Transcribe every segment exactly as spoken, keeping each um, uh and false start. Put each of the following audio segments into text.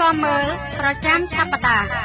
อมមើលប្រចាំសប្តាហ៍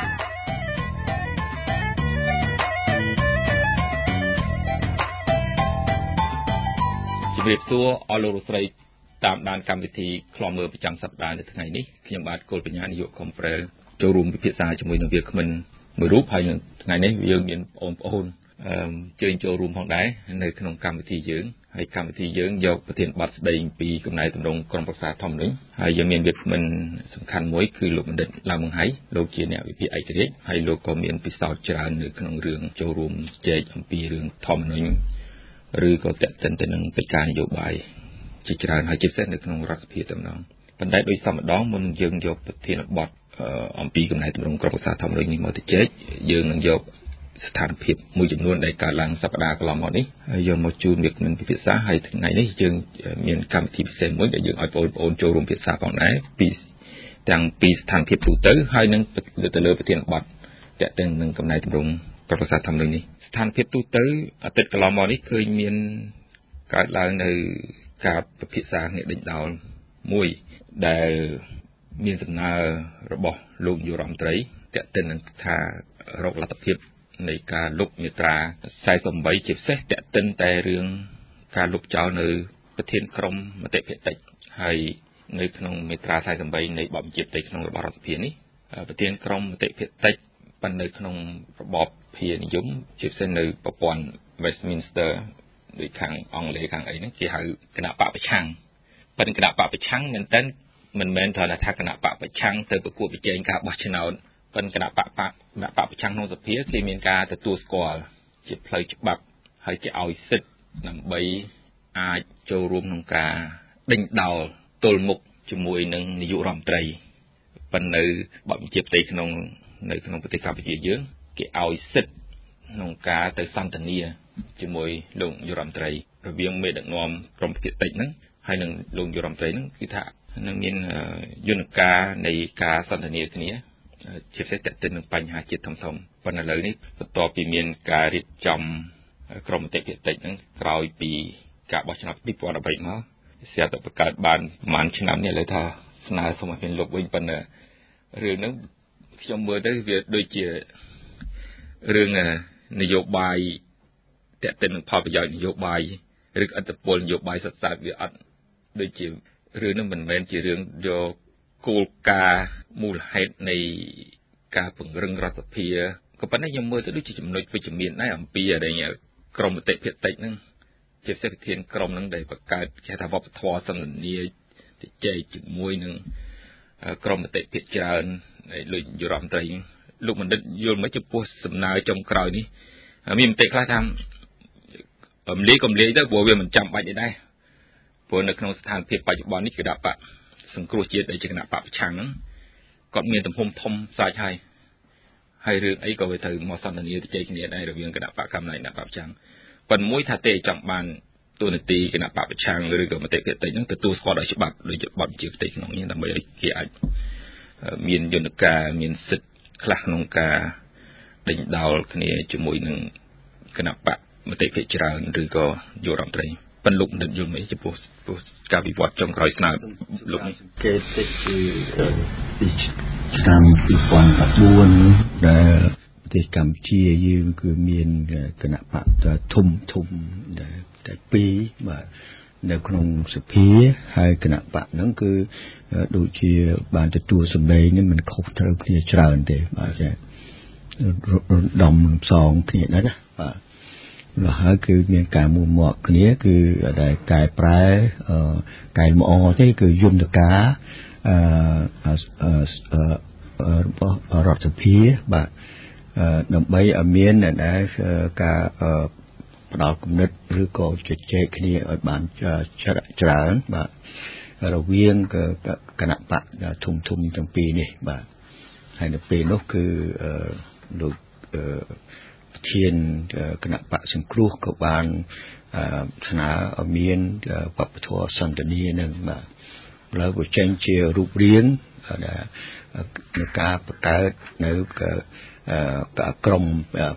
ជំរាបសួរអស់លោកលោកស្រីតាមដានកម្មវិធីខ្លមមើលប្រចាំសប្តាហ៍នៅថ្ងៃនេះខ្ញុំបាទគោលបញ្ញានាយកខុំប្រែលចូលរួមពិភាក្សាជាមួយនឹងវាគ្មិនមួយរូបហើយនៅថ្ងៃនេះយើងមានបងប្អូនអឺជើញចូលរួមផងដែរនៅក្នុងកម្មវិធីយើងហើយកម្មវិធីយើងយកប្រធានបទស្ដីពីកំណែតម្រង់ក្រមប្រឹក្សាធម្មនុញ្ញហើយយើងមានវាគ្មិនសំខាន់មួយគឺលោកបណ្ឌិតឡាវមង្ហៃលោកជាអ្នកវិភាគឯករាជ្យហើយលោកក៏មានពិសោធន៍ច្រើននៅក្នុងរឿងចូលរួមជែកអំពីរឿងធម្មនុញ្ញឬក៏តេតិនទៅនឹងកិច្ចការនយោបាយជាច្រើនហើយជាពិសេសនៅក្នុងរដ្ឋសភាតែម្ដងប៉ុន្តែដោយសមម្ដងមុននឹងយើងយកប្រធានបទអំពីកំណែតម្រង់ក្រមប្រឹក្សាធម្មនុញ្ញនេះមកទៅជែកយើងនឹងយកស្ថានភាពមួយចំនួនដែលកើតឡើងសប្តាហ៍កន្លងមកនេះហើយយកមកជូនវាគ្មិនពិភាក្សាហើយថ្ងៃនេះយើងមានកម្មវិធីពិសេសមួយដែលយើងឲ្យបងប្អូនចូលរួមពិភាក្សាផងដែរពីទាំងពីស្ថានភាពទូទៅហើយនឹងទៅលើប្រធានបទតេតិននឹងកំណែតម្រង់ក្រមប្រឹក្សាធម្មនុញ្ញនេះស្ថានភាពទូទៅអាទិត្យកន្លងមកនេះឃើញមានកើតឡើងនៅការពិភាក្សាគ្នាដេញដោលមួយដែលមានសំណើរបស់លោកនាយករដ្ឋមន្ត្រីតេតិននឹងថារកលទ្ធភាពនៃការលុបមាត្រាសែសិប៨ជាពិសេសតេតិនតែរឿងការលុបចោលនៅប្រធានក្រុមមតិភាគតិចហើយនៅក្នុងមាត្រាសែសិប៨នៃបទបញ្ជាផ្ទៃក្នុងរបស់រដ្ឋសភានេះប្រធានក្រុមមតិភាគតិចប៉ុន្តែនៅក្នុងរបបភានិយមជាពិសេសនៅប្រព័ន្ធ Westminster ដូចខាងអង់គ្លេសខាងអីហ្នឹងគេហៅគណៈបកប្រឆាំងប៉ុន្តែគណៈបកប្រឆាំងមែនតើមិនមែនគ្រាន់តែថាគណៈបកប្រឆាំងទៅប្រកួតប្រជែងការបោះឆ្នោតប៉ុន្តែគណៈបកគណៈបកប្រឆាំងក្នុងសភាគេមានការទទួលស្គាល់ជាផ្លូវច្បាប់ហើយគេឲ្យសិទ្ធិដើម្បីអាចចូលរួមក្នុងការដេញដោលទល់មុខជាមួយនឹងនាយករដ្ឋមន្ត្រីប៉ុន្តែនៅបទបញ្ជាផ្ទៃក្នុងនៅក្នុងប្រទេសកម្ពុជាយើងគេឲ្យសិទ្ធិក្នុងការទៅសន្ទនាជាមួយលោកនាយករដ្ឋមន្ត្រីរវាងមេដឹកនាំក្រមភាគតិចហ្នឹងហើយនឹងលោកនាយករដ្ឋមន្ត្រីហ្នឹងគឺថានឹងមានយន្តការនៃការសន្ទនាគ្នាជាពិសេសទាក់ទិននឹងបញ្ហាជាតិធំធំប៉ុន្តែឥឡូវនេះបន្ទាប់ពីមានការរៀបចំក្រមមតិភាគតិចហ្នឹងក្រោយពីការបោះឆ្នោតពីរពាន់ដប់បីមកស្រាប់តែបង្កើតបានប្រហែលឆ្នាំនេះឥឡូវថាស្នើសុំឲ្យមានលុបវិញប៉ុន្តែរឿងហ្នឹងខ្ញុំមើលទៅវាដូចជារឿងនយោបាយតេតិននឹងផលប្រយោជន៍នយោបាយឬឥទ្ធិពលនយោបាយសុទ្ធសាធវាអត់ដូចជារឿងហ្នឹងមិនមែនជារឿងយកគោលការណ៍មូលហេតុនៃការពង្រឹងរដ្ឋសភាក៏ប៉ុន្តែខ្ញុំមើលទៅដូចជាចំណុចវិជ្ជមានដែរអំពីអីក្រមមតិភាគតិចហ្នឹងជាពិសេសប្រធានក្រុមហ្នឹងដែលបង្កើតគេថាវប្បធម៌សន្ទនាទៅចែកជាមួយនឹងក្រមមតិភាគច្រើនលោកនាយករដ្ឋមន្ត្រីលោកបណ្ឌិតយល់មកចំពោះសំណើចុងក្រោយនេះមានមតិខ្លះថាអំលីកំលាយទៅព្រោះវាមិនចាំបាច់ទេដែរព្រោះនៅក្នុងស្ថានភាពបច្ចុប្បន្ននេះគណៈបកសង្គ្រោះជាតិដែលជាគណៈបកប្រឆាំងហ្នឹងគាត់មានទំហំធំសាច់ហើយហើយរឿងអីក៏វាត្រូវមកសន្ទនាទៅជ័យគ្នាដែររវាងគណៈបកកម្ពុជាគណៈបកប្រឆាំងប៉ុន្តែមួយថាទេចង់បានទូនាទីគណៈបកប្រឆាំងឬក៏មតិភាគតិចហ្នឹងទទួលស្គាល់ដោយច្បាប់ដូចជាបទបញ្ជាផ្ទៃក្នុងនេះដើម្បីឲ្យគេអាចមានយន្តការមានសិទ្ធិខ្លះក្នុងការដេញដោលគ្នាជាមួយនឹងគណៈបកមតិភាគច្រើនឬក៏យុរដ្ឋមន្ត្រីប៉ុន្តែលោកបណ្ឌិតយល់មិនចំពោះការវិវត្តចុងក្រោយស្នើលោកនេះគេតិចគឺពីឆ្នាំពីរពាន់ដប់បួនដែលប្រទេសកម្ពុជាយើងគឺមានគណៈបកធំធំដែលតែពីរបាទនៅក្នុងសភាហើយគណៈបកហ្នឹងគឺដូចជាបានទទួលសម្លេងនេះមិនខុសត្រូវគ្នាច្រើនទេបាទចាដំផ្សងគ្នាណាបាទแล้วហើយគឺមានការមួមាក់គ្នាគឺដែលកែប្រែកែលម្អទេគឺយន្តការអឺរបស់រដ្ឋសភាបាទដើម្បីឲ្យមានដែលការផ្ដល់គំនិតឬក៏ជជែកគ្នាឲ្យបានច្រើនបាទរវាងគណៈបកធំធំទាំងពីរនេះបាទហើយនៅពេលនោះគឺលោកប្រធានគណៈបកសង្គ្រោះក៏បានស្នើឲ្យមានវប្បធម៌សន្ទនានឹងបាទលើវាចេញជារូបរាងដែលការបង្កើតនៅក្រុម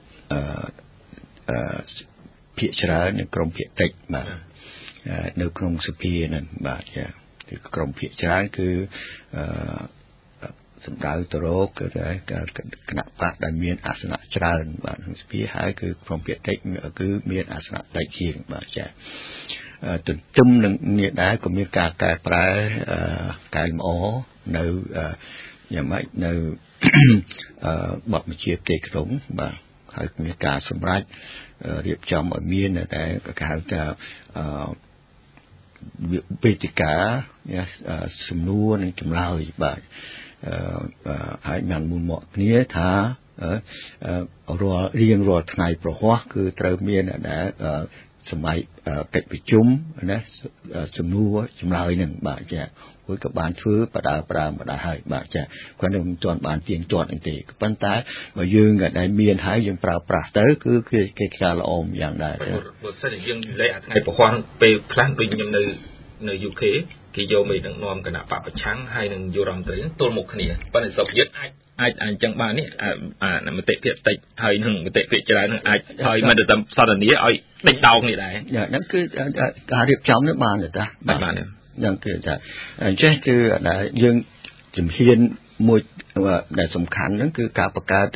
ភាគច្រើននិងក្រុមភាគតិចបាទនៅក្នុងសភានឹងបាទចាគឺក្រុមភាគច្រើនគឺសម្ដៅទៅរកគណៈបកដែលមានអាសនៈច្រើនបាទក្នុងសភាហើយគឺព្រមព្រៀងតិចគឺមានអាសនៈតិចជាងបាទចាទន្ទឹមនឹងនេះដែរក៏មានការកែប្រែកែលម្អនៅយ៉ាងម៉េចនៅបទបញ្ជាផ្ទៃក្នុងបាទហើយមានការសម្រេចរៀបចំឲ្យមានតែគេហៅថាវេទិកាសំណួរនិងចម្លើយបាទហើយមានមុនមកគ្នាថារាល់រៀងរាល់ថ្ងៃប្រហោះគឺត្រូវមានដែលសម័យកិច្ចប្រជុំណាសំណួរចម្លើយនឹងបាទចាមួយក៏បានធ្វើបដាប្រាម្ដងហើយបាទចាគាត់នឹងមិនទាន់បានទៀងទាត់ទេប៉ុន្តែបើយើងក៏ដែលមានហើយយើងប្រើប្រាស់ទៅគឺគេខ្លាល្អយ៉ាងដែរបើសិនជាយើងលេខអាថ្ងៃប្រហោះពេលខ្លះដូចខ្ញុំនៅនៅ ยู เค គេយកមេដឹកនាំគណៈបកប្រឆាំងហើយនឹងយុរដ្ឋមន្ត្រីទល់មុខគ្នាប៉ុន្តែស្រុកយើងអាចអាចអញ្ចឹងបាននេះអាមតិភាគតិចហើយនឹងមតិភាគច្រើននឹងអាចហើយមិនទៅសន្ទនាឲ្យដេញដោងនេះដែរហ្នឹងគឺការរៀបចំនេះបានទេតាបាទបានហ្នឹងគឺថាអញ្ចឹងគឺយើងជំហានមួយដែលសំខាន់ហ្នឹងគឺការបង្កើត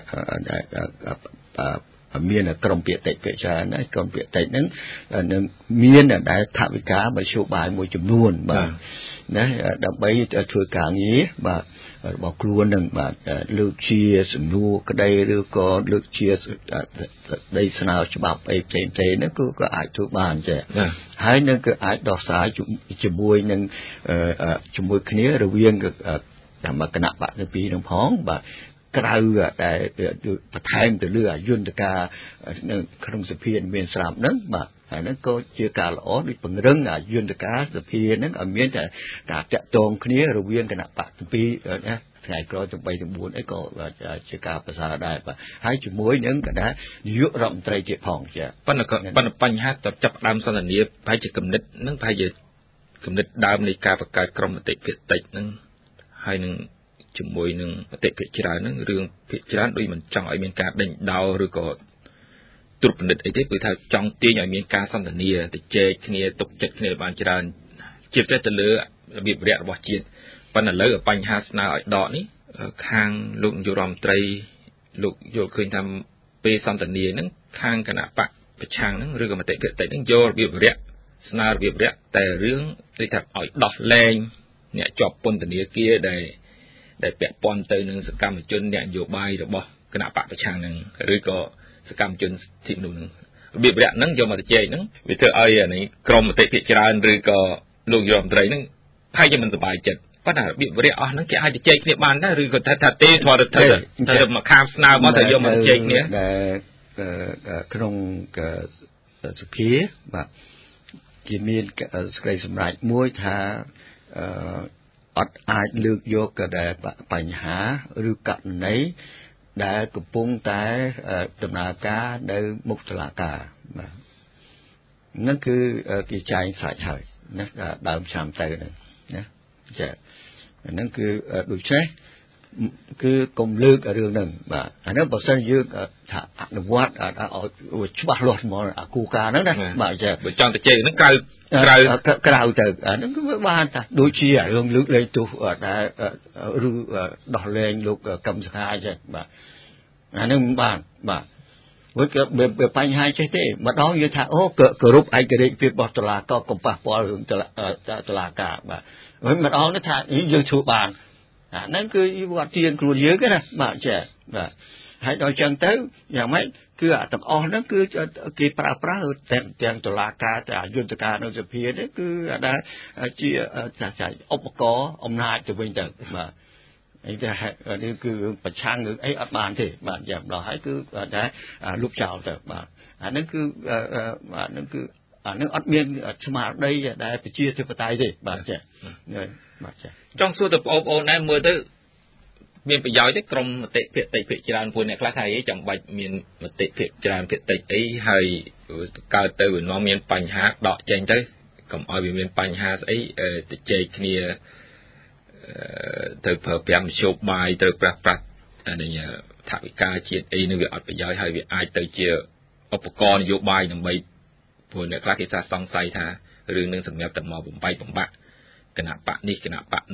មានក្រុមពាក្យតិចពាក្យច្រើនណាក្រុមពាក្យតិចហ្នឹងនឹងមានដែលថវិកាមធ្យោបាយមួយចំនួនបាទណាដើម្បីធ្វើការងារបាទរបស់ខ្លួននឹងបាទលើកជាសំណួរក្តីឬក៏លើកជាដីស្នើច្បាប់អីផ្សេងៗហ្នឹងគឺក៏អាចធ្វើបានចេះហើយនឹងគឺអាចដោះស្រាយជាមួយនឹងជាមួយគ្នារវាងតាមគណៈបកទីពីរនឹងផងបាទក្រៅតែបន្ថែមទៅលើយន្តការនៅក្នុងសភាមានស្រាប់ហ្នឹងបាទហើយហ្នឹងក៏ជាការល្អដូចពង្រឹងយន្តការសភាហ្នឹងឲ្យមានតែការតាក់ទងគ្នារវាងគណៈបកទីពីរណាថ្ងៃក្រោយទាំងបីទាំងបួនអីក៏ជាការប្រសើរដែរបាទហើយជាមួយនឹងកណ្ដាលនាយករដ្ឋមន្ត្រីទៀតផងចាប៉ុន្តែប៉ុន្តែបញ្ហាតចាប់ដើមសន្ទនាប្រហែលជាគំនិតហ្នឹងប្រហែលជាគំនិតដើមនៃការបង្កើតក្រុមមតិភាគតិចហ្នឹងហើយនឹងជាមួយនឹងមតិភាគច្រើនហ្នឹងរឿងភាគច្រើនដូចមិនចង់ឲ្យមានការដេញដោលឬក៏ត្រួតពិនិត្យអីទេគឺថាចង់ទាញឲ្យមានការសន្ទនាទៅជែកគ្នាទុកចិត្តគ្នាបានច្រើនជាពិសេសទៅលើរបៀបរយៈរបស់ជាតិប៉ុន្តែឥឡូវបញ្ហាស្នើឲ្យដកនេះខាងលោកនាយករដ្ឋមន្ត្រីលោកយល់ឃើញថាពេលសន្ទនាហ្នឹងខាងគណៈបកប្រឆាំងហ្នឹងឬក៏មតិភាគតិចហ្នឹងយករបៀបរយៈស្នើរបៀបរយៈតែរឿងដូចថាឲ្យដោះលែងអ្នកជាប់ពន្ធនាគារដែលដែលពាក់ព័ន្ធទៅនឹងសកម្មជនអ្នកនយោបាយរបស់គណៈបកប្រឆាំងហ្នឹងឬក៏សកម្មជនសិទ្ធិមនុស្សហ្នឹងរបៀបរយៈហ្នឹងយកមកទៅជែកហ្នឹងវាធ្វើឲ្យអានេះក្រមមតិភាគច្រើនឬក៏លោកនាយករដ្ឋមន្ត្រីហ្នឹងផាយមិនសប្បាយចិត្តប៉ុន្តែរបៀបរយៈអស់ហ្នឹងគេអាចទៅជែកគ្នាបានដែរឬក៏ថាថាទេធរទៅទៅមកខាងស្នើមកទៅយកមកជែកគ្នាដែលក្នុងសភាបាទគេមានសេចក្តីសម្រេចមួយថាអត់អាចលើកយកកដែលបញ្ហាឬករណីដែលកំពុងតែដំណើរការនៅមុខតុលាការបាទហ្នឹងគឺគេចែងស្រេចហើយណាដើមឆ្នាំទៅហ្នឹងណាចាហ្នឹងគឺដូច្នេះគឺកុំលើករឿងហ្នឹងបាទអានេះបើសិនយើងថាអនុវត្តឲ្យច្បាស់លាស់មកអាគូការហ្នឹងណាបាទចាបើចង់ទៅជែកហ្នឹងក្រៅក្រៅក្រៅទៅអាហ្នឹងគឺបានថាដូចជារឿងលើកលែងទោសដែលឬដោះលែងលោកកឹមសុខាអញ្ចឹងបាទអាហ្នឹងបានបាទវិញក៏បញ្ហាចេះទេម្ដងយើងថាអូគោរពឯករាជ្យភាពរបស់តុលាការកុំប៉ះពាល់រឿងតុលាការបាទវិញម្ដងនេះថាយើងធ្វើបានអាហ្នឹងគឺវត្តជាខ្លួនយើងណាបាទចាបាទហើយដល់ចឹងទៅយ៉ាងម៉េចគឺអាទាំងអស់ហ្នឹងគឺគេប្រើប្រាស់ទាំងទាំងតុលាការតែយន្តការនៅសភានេះគឺអាដែលជាចាច់ឧបករណ៍អំណាចទៅវិញទៅបាទអីតែនេះគឺប្រឆាំងរឿងអីអត់បានទេបាទយ៉ាងដល់ហើយគឺតែលុបចោលទៅបាទអាហ្នឹងគឺអាហ្នឹងគឺអាហ្នឹងអត់មានស្មារតីដែលប្រជាធិបតេយ្យទេបាទចាបាទចាចង់សួរទៅបងប្អូនដែរមើលទៅមានប្រយោជន៍ទេក្រុមមតិភាគតិចភាគច្រើនពួកអ្នកខ្លះថាអីចាំបាច់មានមតិភាគច្រើនភាគតិចអីហើយកើតទៅវានាំមានបញ្ហាដកចេញទៅកុំឲ្យវាមានបញ្ហាស្អីទៅជែកគ្នាទៅប្រើប្រាស់មធ្យោបាយទៅប្រាស់ប្រាស់នេះថវិកាជាតិអីនឹងវាអត់ប្រយោជន៍ហើយវាអាចទៅជាឧបករណ៍នយោបាយដើម្បីពួកអ្នកខ្លះគេថាសង្ស័យថារឿងនឹងសម្រាប់តែមកបំបីបំបាក់គណៈបកនេះគណៈបកនោះ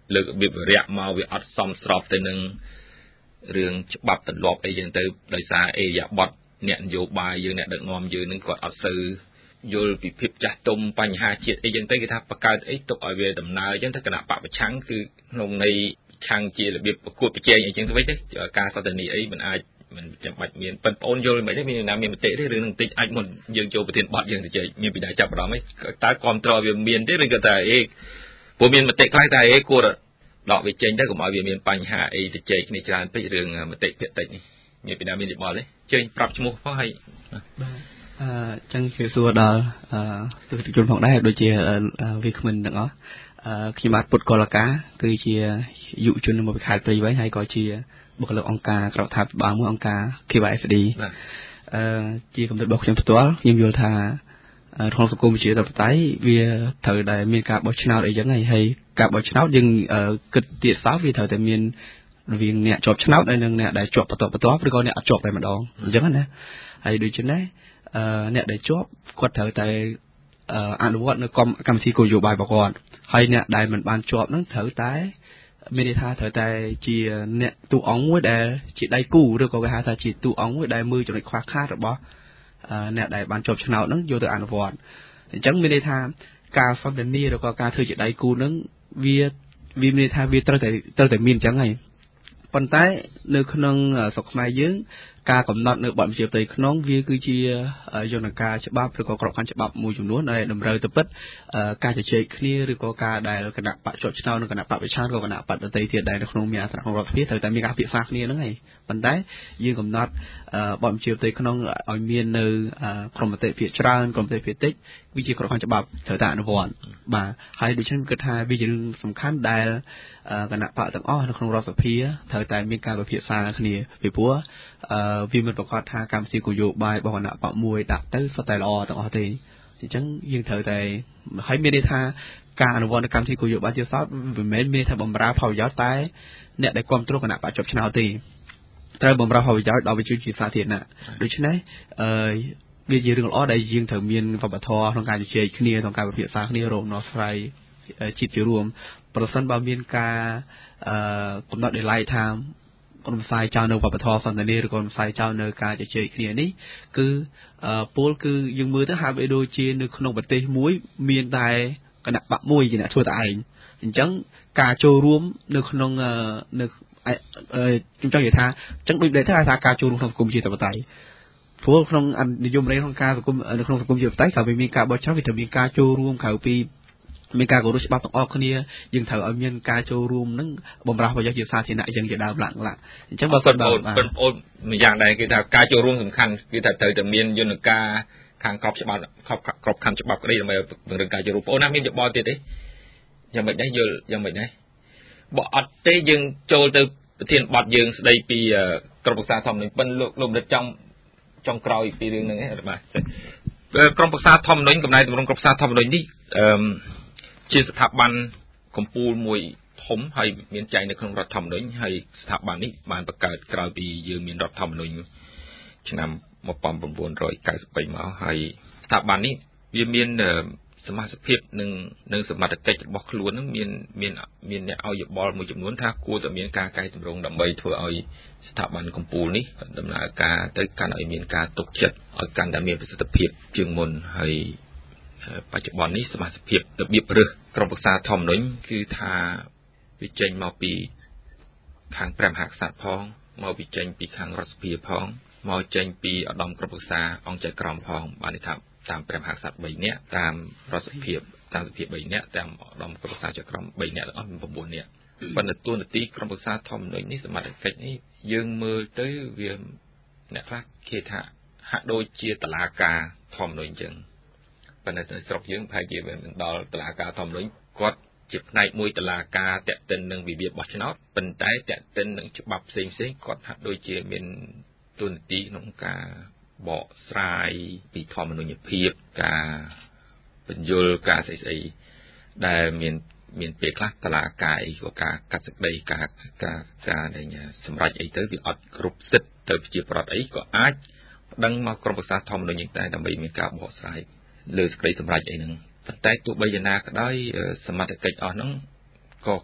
លើករបៀបរយៈមកវាអត់សមស្របទៅនឹងរឿងច្បាប់ទម្លាប់អីចឹងទៅដោយសារអេយ៉ាបតអ្នកនយោបាយយើងអ្នកដឹកនាំយើងនឹងគាត់អត់សូវយល់ពីភាពចាស់ទុំបញ្ហាជាតិអីចឹងទៅគេថាបង្កើតអីទុកឲ្យវាដំណើរចឹងទៅគណៈបកប្រឆាំងគឺក្នុងន័យឆាំងជារបៀបប្រកួតប្រជែងអីចឹងទៅវិញទេការសន្ទនាអីមិនអាចមិនចាំបាច់មានប៉ុនប្អូនយល់មិនទេមានណាមានមតិទេរឿងនឹងតិចអាចមុនយើងចូលប្រធានបទយើងទៅជែកមានពីណាចាប់អារម្មណ៍អីតើគ្រប់ត្រវាមានទេឬក៏តែអេព្រោះមានមតិខ្លះតែអេគួរដកវាចេញទៅកុំឲ្យវាមានបញ្ហាអីទៅជែកគ្នាច្រើនពេករឿងមតិភាគតិចនេះមានពីណាមានយោបល់ទេជើញប្រាប់ឈ្មោះផងហើយបាទអឺចឹងគឺសួរដល់អឺទស្សនិកជនផងដែរដូចជាវាគ្មិនទាំងអស់អឺខ្ញុំបាទពុទ្ធកលកាគឺជាយុវជនមកពីខេត្តព្រៃវែងហើយក៏ជាបុគ្គលិកអង្គការក្រៅរដ្ឋាភិបាលមួយអង្គការ K Y S D អឺជាគំនិតរបស់ខ្ញុំផ្ទាល់ខ្ញុំយល់ថាក្នុងសង្គមប្រជាធិបតេយ្យវាត្រូវតែមានការបោះឆ្នោតអីចឹងហើយហើយការបោះឆ្នោតយើងគិតទៀតសោះវាត្រូវតែមានរវាងអ្នកជាប់ឆ្នោតហើយនិងអ្នកដែលជាប់បន្ទាប់បន្ទាប់ឬក៏អ្នកអត់ជាប់តែម្ដងអញ្ចឹងណាហើយដូចនេះអឺអ្នកដែលជាប់គាត់ត្រូវតែអនុវត្តនៅកម្មវិធីគោលនយោបាយរបស់គាត់ហើយអ្នកដែលមិនបានជាប់នឹងត្រូវតែមានន័យថាត្រូវតែជាអ្នកទូអង្គមួយដែលជាដៃគូឬក៏គេហៅថាជាទូអង្គមួយដែលមើលចំណុចខ្វះខាតរបស់អ្នកដែលបានជាប់ឆ្នោតនឹងយកទៅអនុវត្តអញ្ចឹងមានន័យថាការសន្ទនាឬក៏ការធ្វើជាដៃគូនឹងវាវាមានន័យថាវាត្រូវតែត្រូវតែមានអញ្ចឹងហើយប៉ុន្តែនៅក្នុងស្រុកខ្មែរយើងការកំណត់នៅបទបញ្ជាផ្ទៃក្នុងវាគឺជាយន្តការច្បាប់ឬក៏ក្របខ័ណ្ឌច្បាប់មួយចំនួនដែលតម្រូវទៅពិតការជជែកគ្នាឬក៏ការដែលគណៈបកជាប់ឆ្នោតនិងគណៈបកប្រឆាំងក៏គណៈបកដទៃទៀតដែលនៅក្នុងមានអាសនៈក្នុងរដ្ឋាភិបាលត្រូវតែមានការពិភាក្សាគ្នាហ្នឹងហើយប៉ុន្តែយើងកំណត់បទបញ្ជាផ្ទៃក្នុងឲ្យមាននៅក្រុមមតិភាគច្រើនក្រុមមតិភាគតិចវាជាក្របខ័ណ្ឌច្បាប់ត្រូវតែអនុវត្តបាទហើយដូច្នេះគិតថាវាជារឿងសំខាន់ដែលគណៈបកទាំងអស់នៅក្នុងរដ្ឋសភាត្រូវតែមានការពិភាក្សាគ្នាពីព្រោះអឺវាមិនប្រកាសថាកម្មវិធីគោលនយោបាយរបស់គណៈបកមួយដាក់ទៅសុទ្ធតែល្អទាំងអស់ទេអញ្ចឹងយើងត្រូវតែហើយមានន័យថាការអនុវត្តកម្មវិធីគោលនយោបាយជាសោតមិនមែនមានថាបំរើផលប្រយោជន៍តែអ្នកដែលគ្រប់គ្រងគណៈបកជាប់ឆ្នោតទេត្រូវបំរើផលប្រយោជន៍ដល់ប្រជាជនជាសាធារណៈដូច្នេះអឺវាជារឿងល្អដែលយើងត្រូវមានវប្បធម៌ក្នុងការជជែកគ្នាក្នុងការពិភាក្សាគ្នារកដំណោះស្រាយជាតិជារួមប្រសិនបើមានការអឺកំណត់ deadline ថារំសាយចោលនៅវប្បធម៌សន្តានាឬក៏រំសាយចោលនៅការជជែកគ្នានេះគឺពលគឺយើងមើលទៅហាក់បីដូចជានៅក្នុងប្រទេសមួយមានតែគណៈបកមួយជាអ្នកធ្វើតែឯងអញ្ចឹងការចូលរួមនៅក្នុងនៅខ្ញុំចង់និយាយថាអញ្ចឹងដូចដែលថាការចូលរួមក្នុងសង្គមជាតបតៃព្រោះក្នុងនិយមន័យក្នុងការសង្គមនៅក្នុងសង្គមជាតបតៃក្រៅពីមានការបោះឆ្នោតវាត្រូវមានការចូលរួមក្រៅពីមានការគោរពច្បាប់ទាំងអស់គ្នាយើងត្រូវឲ្យមានការចូលរួមនឹងបំរើប្រយោជន៍ជាសាធារណៈយ៉ាងជាដើមឡើងឡើងអញ្ចឹងបើគាត់បងប្អូនម្យ៉ាងដែរគេថាការចូលរួមសំខាន់គឺថាត្រូវតែមានយន្តការខាងក្របច្បាប់ក្របខ័ណ្ឌច្បាប់ក្តីដើម្បីពង្រឹងការចូលរួមបងប្អូនណាមានយោបល់ទៀតទេយ៉ាងម៉េចដែរយល់យ៉ាងម៉េចដែរបើអត់ទេយើងចូលទៅប្រធានបទយើងស្ដីពីក្រុមប្រឹក្សាធម្មនុញ្ញប៉ុនលោកលោកបណ្ឌិតចង់ចង់ក្រោយពីរឿងហ្នឹងឯងបាទក្រុមប្រឹក្សាធម្មនុញ្ញកំណែតម្រង់ក្រុមប្រឹក្សាធម្មនុញ្ញនេះអឺជាស្ថាប័នកម្ពុជាមួយធំហើយមានចែងនៅក្នុងរដ្ឋធម្មនុញ្ញហើយស្ថាប័ននេះបានបង្កើតក្រោយពីយើងមានរដ្ឋធម្មនុញ្ញឆ្នាំmột nghìn chín trăm chín mươi baមកហើយស្ថាប័ននេះវាមានសមាជិកភាពនិងនិងសមត្ថកិច្ចរបស់ខ្លួននឹងមានមានមានអ្នកឲ្យយោបល់មួយចំនួនថាគួរតែមានការកែតម្រង់ដើម្បីធ្វើឲ្យស្ថាប័នកម្ពុជានេះដំណើរការទៅកាន់ឲ្យមានការទុកចិត្តឲ្យកាន់តែមានប្រសិទ្ធភាពជាងមុនហើយបច្ចុប្បន្ននេះសមាជិកភាពរបៀបរើសក្រុមប្រឹក្សាធម្មនុញ្ញគឺថាវាចេញមកពីខាងព្រះមហាក្សត្រផងមកពីចេញពីខាងរដ្ឋសភាផងមកចេញពីឧត្តមក្រុមប្រឹក្សាអង្គចៅក្រមផងបានន័យថាតាមព្រះមហាក្សត្របីនាក់តាមរដ្ឋសភាតាមសភាបីនាក់តាមឧត្តមក្រុមប្រឹក្សាចៅក្រមបីនាក់ទាំងអស់មាន៩នាក់ប៉ុន្តែតួនាទីក្រុមប្រឹក្សាធម្មនុញ្ញនេះសមត្ថកិច្ចនេះយើងមើលទៅវាអ្នកខ្លះគេថាហាក់ដូចជាតុលាការធម្មនុញ្ញអញ្ចឹងប៉ុន្តែនៅស្រុកយើងប្រហែលជាមិនដល់តុលាការធម្មនុញ្ញគាត់ជាផ្នែកមួយតុលាការតាក់ទិននឹងវិវាទបោះឆ្នោតប៉ុន្តែតាក់ទិននឹងច្បាប់ផ្សេងផ្សេងគាត់ហាក់ដូចជាមានតួនាទីក្នុងការបកស្រាយពីធម្មនុញ្ញភាពការបញ្យលការស្អីស្អីដែលមានមានពេលខ្លះតុលាការអីក៏ការកាត់សេចក្តីការការការដែលសម្រេចអីទៅវាអត់គ្រប់សិទ្ធិទៅប្រជាប្រដ្ឋអីក៏អាចប្តឹងមកក្រុមប្រឹក្សាធម្មនុញ្ញយ៉ាងតែដើម្បីមានការបកស្រាយលើសេចក្តីសម្រេចអីហ្នឹងប៉ុន្តែទោះបីយ៉ាងណាក៏ដោយសមត្ថកិច្ចអស់ហ្នឹងក៏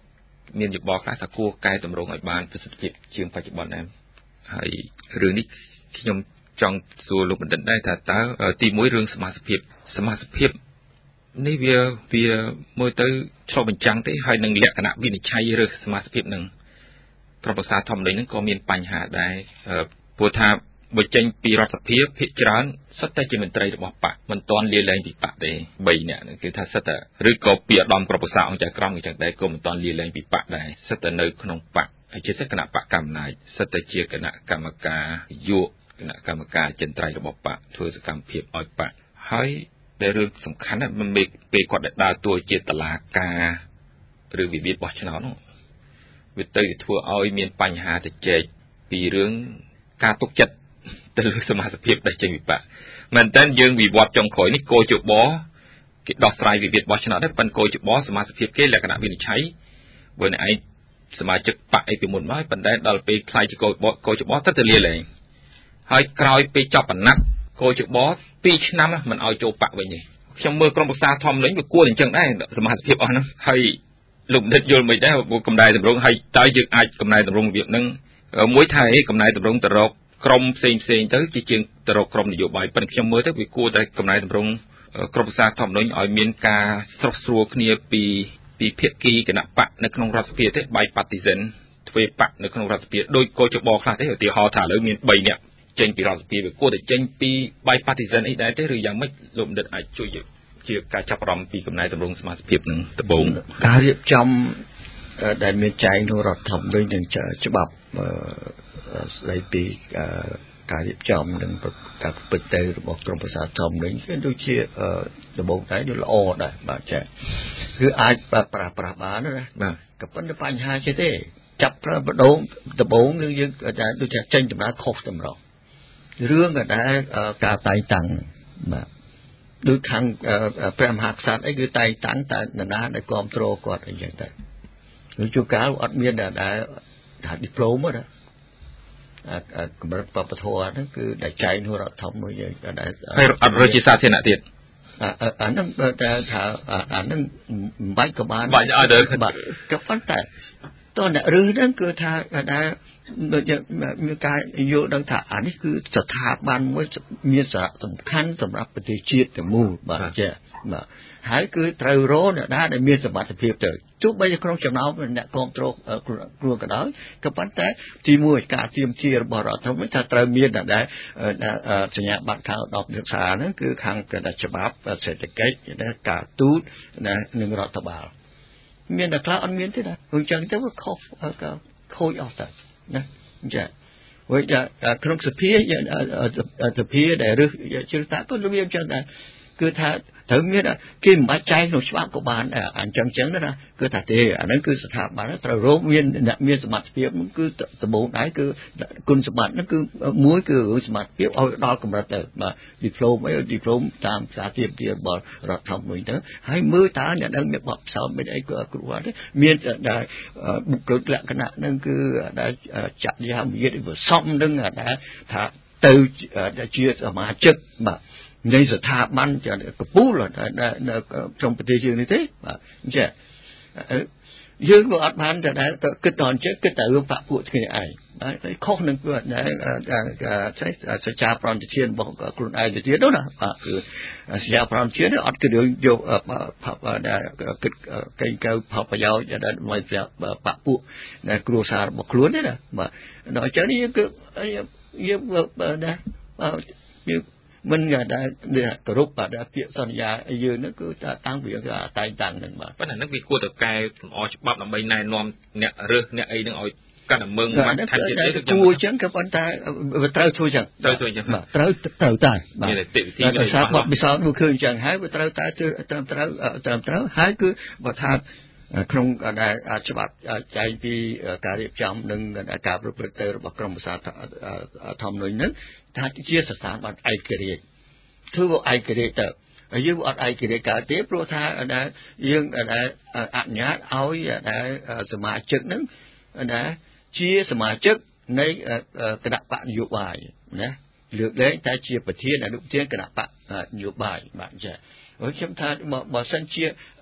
មានយោបល់ខ្លះថាគួរកែតម្រង់ឲ្យបានប្រសិទ្ធភាពជាងបច្ចុប្បន្នដែរហើយរឿងនេះខ្ញុំចង់សួរលោកបណ្ឌិតដែរថាតើទីមួយរឿងសមាជិកភាពសមាជិកភាពនេះវាវាមើលទៅឆ្លុះបញ្ចាំងទេហើយនឹងលក្ខណៈវិនិច្ឆ័យឬសមាជិកភាពនឹងក្រុមប្រឹក្សាធម្មនុញ្ញនឹងក៏មានបញ្ហាដែរព្រោះថាបើចេញពីរដ្ឋសភាភាគច្រើនសិតតែជាមន្ត្រីរបស់បកមិនទាន់លាលែងពីបកទេបីនាក់គឺថាសិតតែឬក៏ពីឧត្តមក្រុមប្រឹក្សាអង្គការក្រមអញ្ចឹងដែរក៏មិនទាន់លាលែងពីបកដែរសិតតែនៅក្នុងបកហើយជាគណៈបកកណ្ដាលសិតតែជាគណៈកម្មការយោគណៈកម្មការចិនត្រៃរបស់បកធ្វើសកម្មភាពឲ្យបកហើយដែលរឿងសំខាន់ណាស់មិនមេពេលគាត់ដើរតួជាតឡាការឬវិវាទបោះឆ្នោតនោះវាទៅធ្វើឲ្យមានបញ្ហាទៅចែកពីរឿងការទុកចិត្តទៅលើសមាជិកភាពដែលចេញវិបត្តិមែនតើយើងវិវត្តចុងក្រោយនេះគោជបគេដោះស្រាយវិវាទបោះឆ្នោតដែរប៉ុន្តែគោជបសមាជិកភាពគេលក្ខណៈវិនិច្ឆ័យបើអ្នកឯងសមាជិកបកអីពីមុនមកប៉ុន្តែដល់ពេលខ្លាយជាគោគោជបទៅទៅលាលែងហើយក្រោយពេលចប់អាណត្តិគោជបពីរឆ្នាំមិនឲ្យចូលបកវិញទេខ្ញុំមើលក្រុមប្រឹក្សាធម្មនុញ្ញវាគួរអញ្ចឹងដែរសមាជិកភាពអស់ហ្នឹងហើយលោកបណ្ឌិតយល់មិនដែរកំណែតម្រង់ហើយតើយើងអាចកំណែតម្រង់របៀបហ្នឹងមួយថែកំណែតម្រង់ទៅរកក្រុមផ្សេងផ្សេងទៅជាជាងទៅរកក្រុមនយោបាយប៉ុន្តែខ្ញុំមើលទៅវាគួរតែកំណែតម្រង់ក្រុមប្រឹក្សាធម្មនុញ្ញឲ្យមានការស្រុះស្រួលគ្នាពីពីភាគីគណៈបកនៅក្នុងរដ្ឋសភាទេបាយប៉ាទីសិនធ្វើបកនៅក្នុងរដ្ឋសភាដោយកោជបខ្លះទេឧទាហរណ៍ថាឥឡូវមានបីនាក់ចេញពីរដ្ឋសភាវាគួរតែចេញពីបាយប៉ាទីសិនអីដែរទេឬយ៉ាងម៉េចលោកបណ្ឌិតអាចជួយជាការចាប់អារម្មណ៍ពីកំណែតម្រង់សមាជិកភាពនឹងដំបូងការរៀបចំដែលមានចែងក្នុងរដ្ឋធម្មនុញ្ញនឹងច្បាប់ស្ដីពីការរៀបចំនិងការពិតទៅរបស់ក្រមប្រសាធម្មនុញ្ញគឺដូចជាដំបូងតែវាល្អដែរបាទចា៎គឺអាចប្រើប្រាស់បានណាបាទក៏ប៉ុន្តែបញ្ហាជាទេចាប់ប្រើបដូងដំបូងគឺយើងតែដូចថាចេញដំណើរខុសតម្រង់រឿងក៏ដែរការតែងតាំងបាទដូចខាងព្រះមហាក្សត្រអីគឺតែងតាំងតែនរណាដែលគ្រប់គ្រងគាត់អីចឹងទៅឬជួនកាលអត់មានដែលថាឌីប្លូមណាកម្រិតបព្វធម៌ហ្នឹងគឺដែលចែងក្នុងរដ្ឋធម្មនុញ្ញយើងដែលអត់រជាសាធារណៈទៀតអាហ្នឹងតែថាអាហ្នឹងមិនបាច់ក៏បានបាច់ឲ្យទៅបាទក៏ប៉ុន្តែតើអ្នកឬហ្នឹងគឺថាដែលដូចមានការយល់ដឹងថាអានេះគឺស្ថាប័នមួយមានសារៈសំខាន់សម្រាប់ប្រទេសជាតិទាំងមូលបាទចា៎បាទហើយគឺត្រូវរកអ្នកណាដែលមានសមត្ថភាពទៅទោះបីជាក្នុងចំណោមអ្នកគ្រប់គ្រងគ្រួក៏ដោយក៏ប៉ុន្តែទីមួយការទៀមទារបស់រដ្ឋធម្មនុញ្ញថាត្រូវមានអ្នកដែលសញ្ញាបត្រខាងឧត្តមសិក្សាហ្នឹងគឺខាងច្បាប់សេដ្ឋកិច្ចការទូតនិងរដ្ឋបាលមានតែខ្លះអត់មានទេណាអញ្ចឹងទៅវាខុសខូចអស់ទៅណាចា៎វិញក្នុងសភាសភាដែលរឹសជ្រើសតាក៏វាអញ្ចឹងដែរគឺថាត្រូវមានគេមិនបាច់ចែងក្នុងច្បាប់ក៏បានអញ្ចឹងអញ្ចឹងណាគឺថាទេអាហ្នឹងគឺស្ថាប័នត្រូវរកមានអ្នកមានសមត្ថភាពគឺដំបូងដែរគឺគុណសម្បត្តិហ្នឹងគឺមួយគឺសមត្ថភាពឲ្យដល់កម្រិតទៅបាទឌីប្លូមអីឌីប្លូមតាមការទៀមទារបស់រដ្ឋធម្មនុញ្ញទៅហើយមើលតើអ្នកនឹងមានបទពិសោធន៍មិនអីក៏គ្រូគាត់មានដែលបុគ្គលលក្ខណៈហ្នឹងគឺដែលចាក់យ៉ាងវិទ្យាវិសមហ្នឹងដែលថាទៅជាសមាជិកបាទនៃស្ថាប័នកំពូលនៅក្នុងប្រទេសយើងនេះទេបាទអញ្ចឹងយើងក៏អត់បានតែគិតដល់អញ្ចឹងគិតតែរឿងបកពួកគ្នាឯងបាទខុសនឹងគឺសច្ចាប្រតិធានរបស់ខ្លួនឯងទៅទៀតនោះណាបាទគឺសច្ចាប្រតិធានអត់គិតរឿងយកគិតកេងកៅផលប្រយោជន៍ដែលមកបកពួកគ្រួសាររបស់ខ្លួនទេណាបាទដល់អញ្ចឹងនេះគឺយើងណាយើងមិនដែលគោរពបាទពាក្យសន្យាយើងហ្នឹងគឺតាំងពីតែងតាំងហ្នឹងបាទប៉ុន្តែហ្នឹងវាគួរតែកែលម្អច្បាប់ដើម្បីណែនាំអ្នករើសអ្នកអីហ្នឹងឲ្យកាន់តែមើងមិនថែមទៀតទេគួរអញ្ចឹងក៏ប៉ុន្តែវាត្រូវធ្វើអញ្ចឹងត្រូវធ្វើអញ្ចឹងបាទត្រូវត្រូវតែបាទមានតិវិធីមានសារបបពិសោធន៍មួយឃើញអញ្ចឹងហើយវាត្រូវតែត្រូវត្រូវត្រូវត្រូវហើយគឺបើថាក្នុងដែលច្បាប់ចែងពីការរៀបចំនិងការប្រព្រឹត្តទៅរបស់ក្រមប្រសាធម្មនុញ្ញហ្នឹងថាជាស្ថាប័នឯករាជ្យធ្វើឲ្យឯករាជ្យទៅហើយយើងអត់ឯករាជ្យកើតទេព្រោះថាដែលយើងដែលអនុញ្ញាតឲ្យដែលសមាជិកហ្នឹងដែលជាសមាជិកនៃគណៈបកនយោបាយណាលើកលែងតែជាប្រធានអនុប្រធានគណៈបកនយោបាយបាទចា៎ហើយខ្ញុំថាបើសិនជា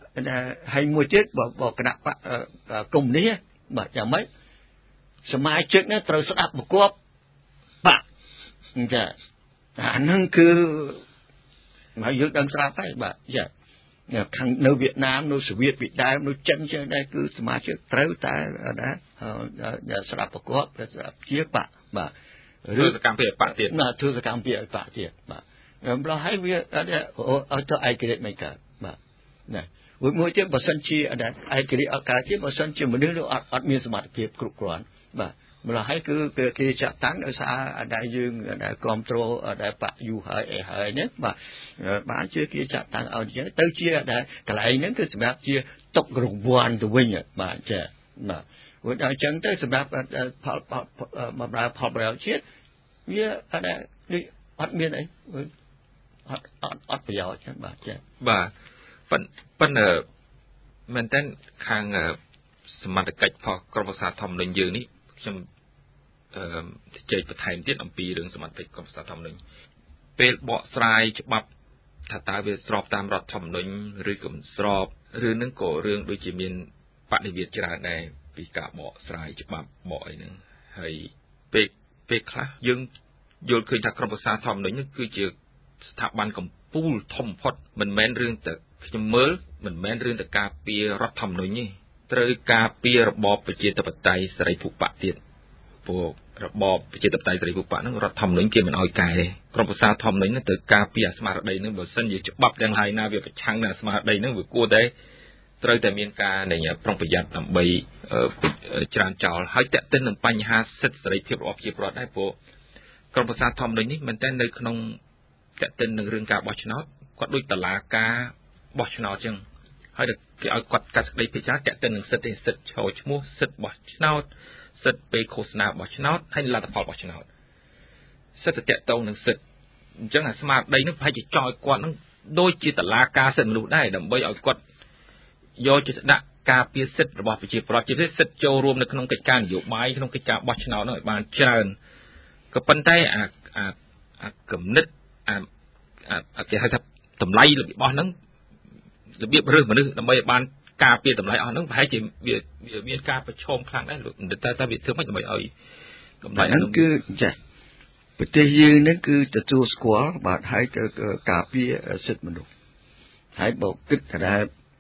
ហើយមួយទៀតបើគណៈកុំនេះបាទយ៉ាងម៉េចសមាជិកនេះត្រូវស្ដាប់បង្គាប់បាទចាអាហ្នឹងគឺមកយើងដឹងស្រាប់ហើយបាទចាខាងនៅវៀតណាមនៅសូវៀតពីដើមនៅចិនចឹងដែរគឺសមាជិកត្រូវតែណាស្ដាប់បង្គាប់ស្ដាប់ជាបកបាទឬសកម្មភាពបកទៀតណាធ្វើសកម្មភាពបកទៀតបាទម្ល៉េះហើយវាឲ្យទៅឯករាជ្យមិនកើតបាទណាមួយទៀតបើសិនជាឯករាជ្យអត់កើតទេបើសិនជាមនុស្សអត់អត់មានសមត្ថភាពគ្រប់គ្រាន់បាទម្ល៉េះហើយគឺគេចាត់តាំងដោយសារដែលយើងដែលគ្រប់គ្រងដែលបកយូរហើយអីហើយនេះបាទបានជាគេចាត់តាំងឲ្យអញ្ចឹងទៅជាដែលកន្លែងហ្នឹងគឺសម្រាប់ជាຕົករង្វាន់ទៅវិញបាទចាបាទព្រោះដល់អញ្ចឹងទៅសម្រាប់ផលបម្រើផលប្រយោជន៍ជាតិវាអត់នេះអត់មានអីអត់អត់អត់ប្រយោជន៍បាទចាបាទប៉ុន្តែប៉ុន្តែមែនតើខាងសមត្ថកិច្ចផលក្រមប្រសាធម្មនឹងយើងនេះខ្ញុំអឺជែកបន្ថែមទៀតអំពីរឿងសមត្ថកិច្ចក្រមប្រសាធម្មនឹងពេលបកស្រាយច្បាប់ថាតើវាស្របតាមរដ្ឋធម្មនុញ្ញឬក៏មិនស្របឬនឹងក៏រឿងដូចជាមានបដិវេទច្រើនដែរពីការបកស្រាយច្បាប់បកអីហ្នឹងហើយពេលពេលខ្លះយើងយល់ឃើញថាក្រមប្រសាធម្មនឹងគឺជាស្ថាប័នកម្ពុជាធំបំផុតមិនមែនរឿងតែខ្ញុំមើលមិនមែនរឿងតែការពាររដ្ឋធម្មនុញ្ញទេត្រូវការពាររបបប្រជាធិបតេយ្យសេរីភូប៉ាទៀតព្រោះរបបប្រជាធិបតេយ្យសេរីភូប៉ាហ្នឹងរដ្ឋធម្មនុញ្ញគេមិនឲ្យកែទេក្រមប្រសាធម្មនុញ្ញហ្នឹងត្រូវការពារអាស្មារតីហ្នឹងបើមិនជាច្បាប់ទាំងឡាយណាវាប្រឆាំងនឹងអាស្មារតីហ្នឹងវាគួរតែត្រូវតែមានការប្រុងប្រយ័ត្នដើម្បីច្រានចោលហើយតេតិននឹងបញ្ហាសិទ្ធិសេរីភាពរបស់ប្រជាពលរដ្ឋដែរព្រោះក្រមប្រសាធម្មនុញ្ញនេះមិនតែនៅក្នុងតេតិននឹងរឿងការបោះឆ្នោតគាត់ដូចតឡាការបោះឆ្នោតចឹងហើយគេឲ្យគាត់កាត់សេចក្តីពិចារណាតេតិននឹងសិទ្ធិសិទ្ធិចូលឈ្មោះសិទ្ធិបោះឆ្នោតសិទ្ធិពេលឃោសនាបោះឆ្នោតហើយលទ្ធផលបោះឆ្នោតសិទ្ធិតេតងនឹងសិទ្ធិអញ្ចឹងអាស្មារតីនឹងប្រហែលជាចង់ឲ្យគាត់នឹងដូចជាតឡាការសិទ្ធិមនុស្សដែរដើម្បីឲ្យគាត់យកចិត្តដាក់ការពារសិទ្ធិរបស់ប្រជាពលរដ្ឋជាពិសេសសិទ្ធិចូលរួមនៅក្នុងកិច្ចការនយោបាយក្នុងកិច្ចការបោះឆ្នោតនោះឲ្យបានច្រើនក៏ប៉ុន្តែអាអាគំនិតអាគេហៅថាតម្លៃរបស់ហ្នឹងរបៀបរើសមនុស្សដើម្បីឲ្យបានការពារតម្លៃអស់ហ្នឹងប្រហែលជាវាមានការប្រឈមខ្លាំងដែរលោកតែតែវាធ្វើមិនដើម្បីឲ្យតម្លៃហ្នឹងគឺចាប្រទេសយើងហ្នឹងគឺទទួលស្គាល់បាទហើយការពារសិទ្ធិមនុស្សហើយបើគិតថា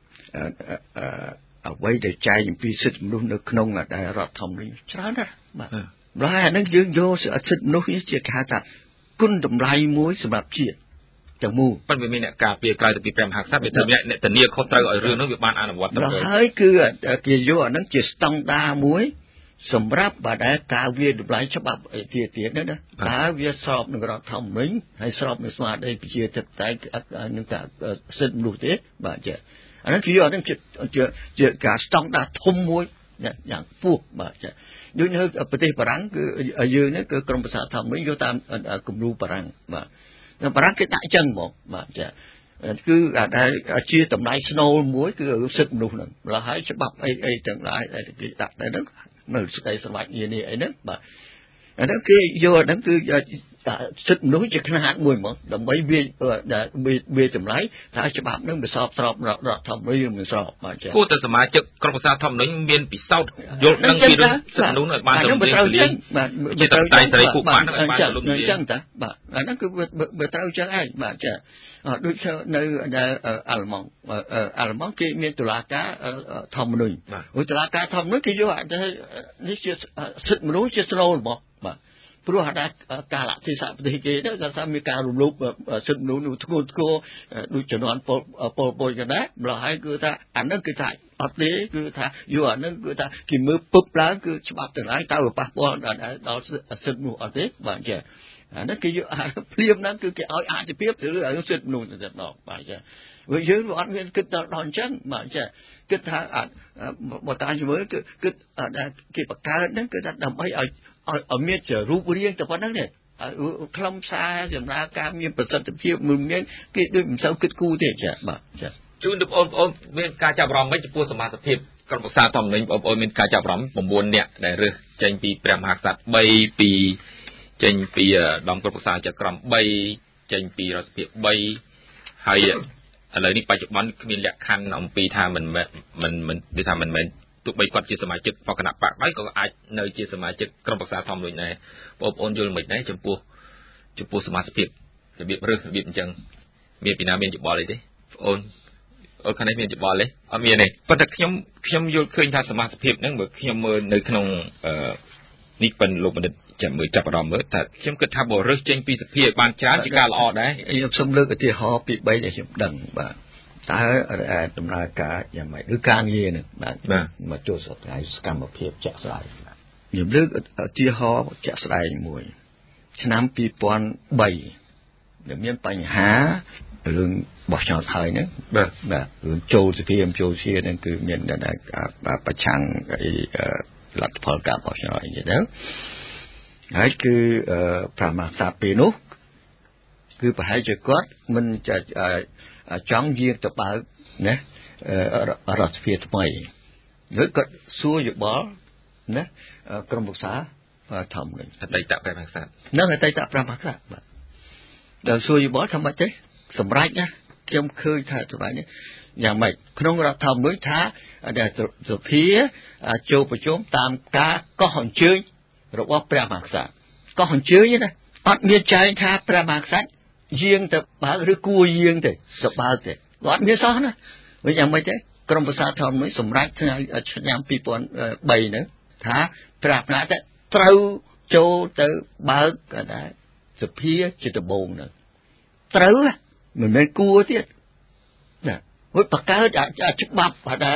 អ្វីដែលចែកអំពីសិទ្ធិមនុស្សនៅក្នុងដែលរដ្ឋធម្មនុញ្ញច្រើនណាស់បាទម្ល៉េះអាហ្នឹងយើងយកសិទ្ធិមនុស្សនេះជាគេហៅថាគុណតម្លៃមួយសម្រាប់ជាតិទាំងមូលប៉ុន្តែវាមានអ្នកការពារក្រៅពីព្រះមហាក្សត្រវាធ្វើអ្នកធានាខុសត្រូវឲ្យរឿងនោះវាបានអនុវត្តទៅហើយគឺគេយកអាហ្នឹងជាស្តង់ដារមួយសម្រាប់បើដែលការវាតម្លៃច្បាប់ទៀតទៀតហ្នឹងណាតើវាស្របនឹងរដ្ឋធម្មនុញ្ញហើយស្របនឹងស្មារតីប្រជាធិបតេយ្យនឹងការសិទ្ធិមនុស្សទេបាទចាអាហ្នឹងគឺយកអាហ្នឹងជាជាការស្តង់ដារធំមួយយ៉ាងខ្ពស់បាទចាដូចនៅប្រទេសបារាំងគឺយើងនេះគឺក្រមប្រសាធម្មវិញយកតាមគំរូបារាំងបាទតែបារាំងគេដាក់ចឹងហ្មងបាទចាគឺដែលជាតម្លៃស្នូលមួយគឺសិទ្ធិមនុស្សហ្នឹងម្ល៉េះហើយច្បាប់អីអីទាំងឡាយដែលគេដាក់តែហ្នឹងនៅស្ដីស្វាច់នានាអីហ្នឹងបាទអាហ្នឹងគេយកអាហ្នឹងគឺសិទ្ធិមនុស្សជាខ្នាតមួយហ្មងដើម្បីវាវាចម្លែកថាច្បាប់ហ្នឹងវាស្របស្របរដ្ឋធម្មនុញ្ញឬមិនស្របបាទចាគួរតែសមាជិកក្រមប្រសាធម្មនុញ្ញមានពិសោធន៍យល់ដឹងពីរឿងសិទ្ធិមនុស្សឲ្យបានត្រឹមត្រូវបាទជាតបតៃសេរីភូប៉ានឹងឲ្យបានទូលំនិយាយអញ្ចឹងតាបាទអាហ្នឹងគឺវាត្រូវចឹងឯងបាទចាដូចនៅអាល្លឺម៉ង់អាល្លឺម៉ង់គេមានតុលាការធម្មនុញ្ញហើយតុលាការធម្មនុញ្ញគេយកនេះជាសិទ្ធិមនុស្សជាស្នូលរបស់បាទព្រោះថាកាលៈទេសៈប្រទេសគេទៅថាមានការរំលោភសិទ្ធិមនុស្សធ្ងន់ធ្ងរដូចជំនាន់ពលពលពតក៏ដែរម្ល៉េះហើយគឺថាអានឹងគឺថាអត់ទេគឺថាយកអានឹងគឺថាគេមើលពឹបឡើងគឺច្បាប់ទាំងឡាយតើវាប៉ះពាល់ដល់សិទ្ធិមនុស្សអត់ទេបាទចាអានេះគេយកភ្លាមហ្នឹងគឺគេឲ្យអធិភាពទៅលើឲ្យសិទ្ធិមនុស្សទៅដល់បាទចាវិញយើងអត់មានគិតដល់អញ្ចឹងបាទចាគិតថាបើតាមជំនឿគឺគិតគេបង្កើតហ្នឹងគឺថាដើម្បីឲ្យឲ្យមានជារូបរាងតែប៉ុណ្្នឹងទេខ្លឹមសារសម្រាប់ការមានប្រសិទ្ធភាពមិនមានគេដូចមិនសូវគិតគូរទេចាបាទចាជូនបងប្អូនមានការចាប់អារម្មណ៍មិនចំពោះសមាជិកភាពក្រុមប្រឹក្សាធម្មនុញ្ញបងប្អូនមានការចាប់អារម្មណ៍៩នាក់ដែលរើសចេញពីព្រះមហាក្សត្របីពីចេញពីដំក្រុមប្រឹក្សាចក្រមបីចេញពីរដ្ឋសភាបីហើយឥឡូវនេះបច្ចុប្បន្នគ្មានលក្ខខណ្ឌអំពីថាមិនមិនមិនដូចថាមិនមែនទោះបីគាត់ជាសមាជិកបកគណៈបកដែរក៏អាចនៅជាសមាជិកក្រុមប្រឹក្សាធម្មនុញ្ញដែរបងប្អូនយល់មិនដែរចំពោះចំពោះសមាជិកភាពរបៀបរើសរបៀបអញ្ចឹងមានពីណាមានយោបល់អីទេបងអូនអូខាងនេះមានយោបល់ទេអត់មានទេប៉ុន្តែខ្ញុំខ្ញុំយល់ឃើញថាសមាជិកភាពហ្នឹងបើខ្ញុំមើលនៅក្នុងអឺនេះប៉ិនលោកបណ្ឌិតចាំមើលចាប់អារម្មណ៍មើលតែខ្ញុំគិតថាបើរើសចេញពីសភាបានច្រើនជាការល្អដែរខ្ញុំសូមលើកឧទាហរណ៍ពីបីដែលខ្ញុំដឹងបាទតើដំណើរការយ៉ាងម៉េចឬការងារនឹងបាទមកចូលសកម្មសកម្មភាពជាក់ស្ដែងខ្ញុំលើកឧទាហរណ៍ជាក់ស្ដែងមួយឆ្នាំពីរពាន់បីដែលមានបញ្ហារឿងបោះឆ្នោតហើយហ្នឹងបាទបាទរឿងចូលសភាចូលជាហ្នឹងគឺមានប្រឆាំងលទ្ធផលការបោះឆ្នោតអីចឹងហើយគឺប្រមាណសាពេលនោះគឺប្រហែលជាគាត់មិនចង់យាងទៅបើកណារដ្ឋសភាថ្មីឬគាត់សួរយោបល់ណាក្រុមប្រឹក្សាធម្មនឹងអតីតព្រះមហាក្សត្រនឹងអតីតព្រះមហាក្សត្របាទដល់សួរយោបល់ថាម៉េចទេសម្រាប់ណាខ្ញុំឃើញថាសម្រាប់នេះយ៉ាងម៉េចក្នុងរដ្ឋធម្មនុញ្ញថាសភាចូលប្រជុំតាមការកោះអញ្ជើញរបស់ព្រះមហាក្សត្រកោះអញ្ជើញណាអត់មានចែងថាព្រះមហាក្សត្រយាងទៅបើកឬគួរយាងទៅទៅបើកទេអត់មានសោះណាវិញយ៉ាងម៉េចទេក្រុមប្រឹក្សាធម្មនុញ្ញសម្រាប់ថ្ងៃឆ្នាំពីរពាន់បីហ្នឹងថាព្រះមហាក្សត្រត្រូវចូលទៅបើកក៏ដែរសភាជាដំបូងហ្នឹងត្រូវមិនមែនគួរទៀតណាហូចបង្កើតច្បាប់ថា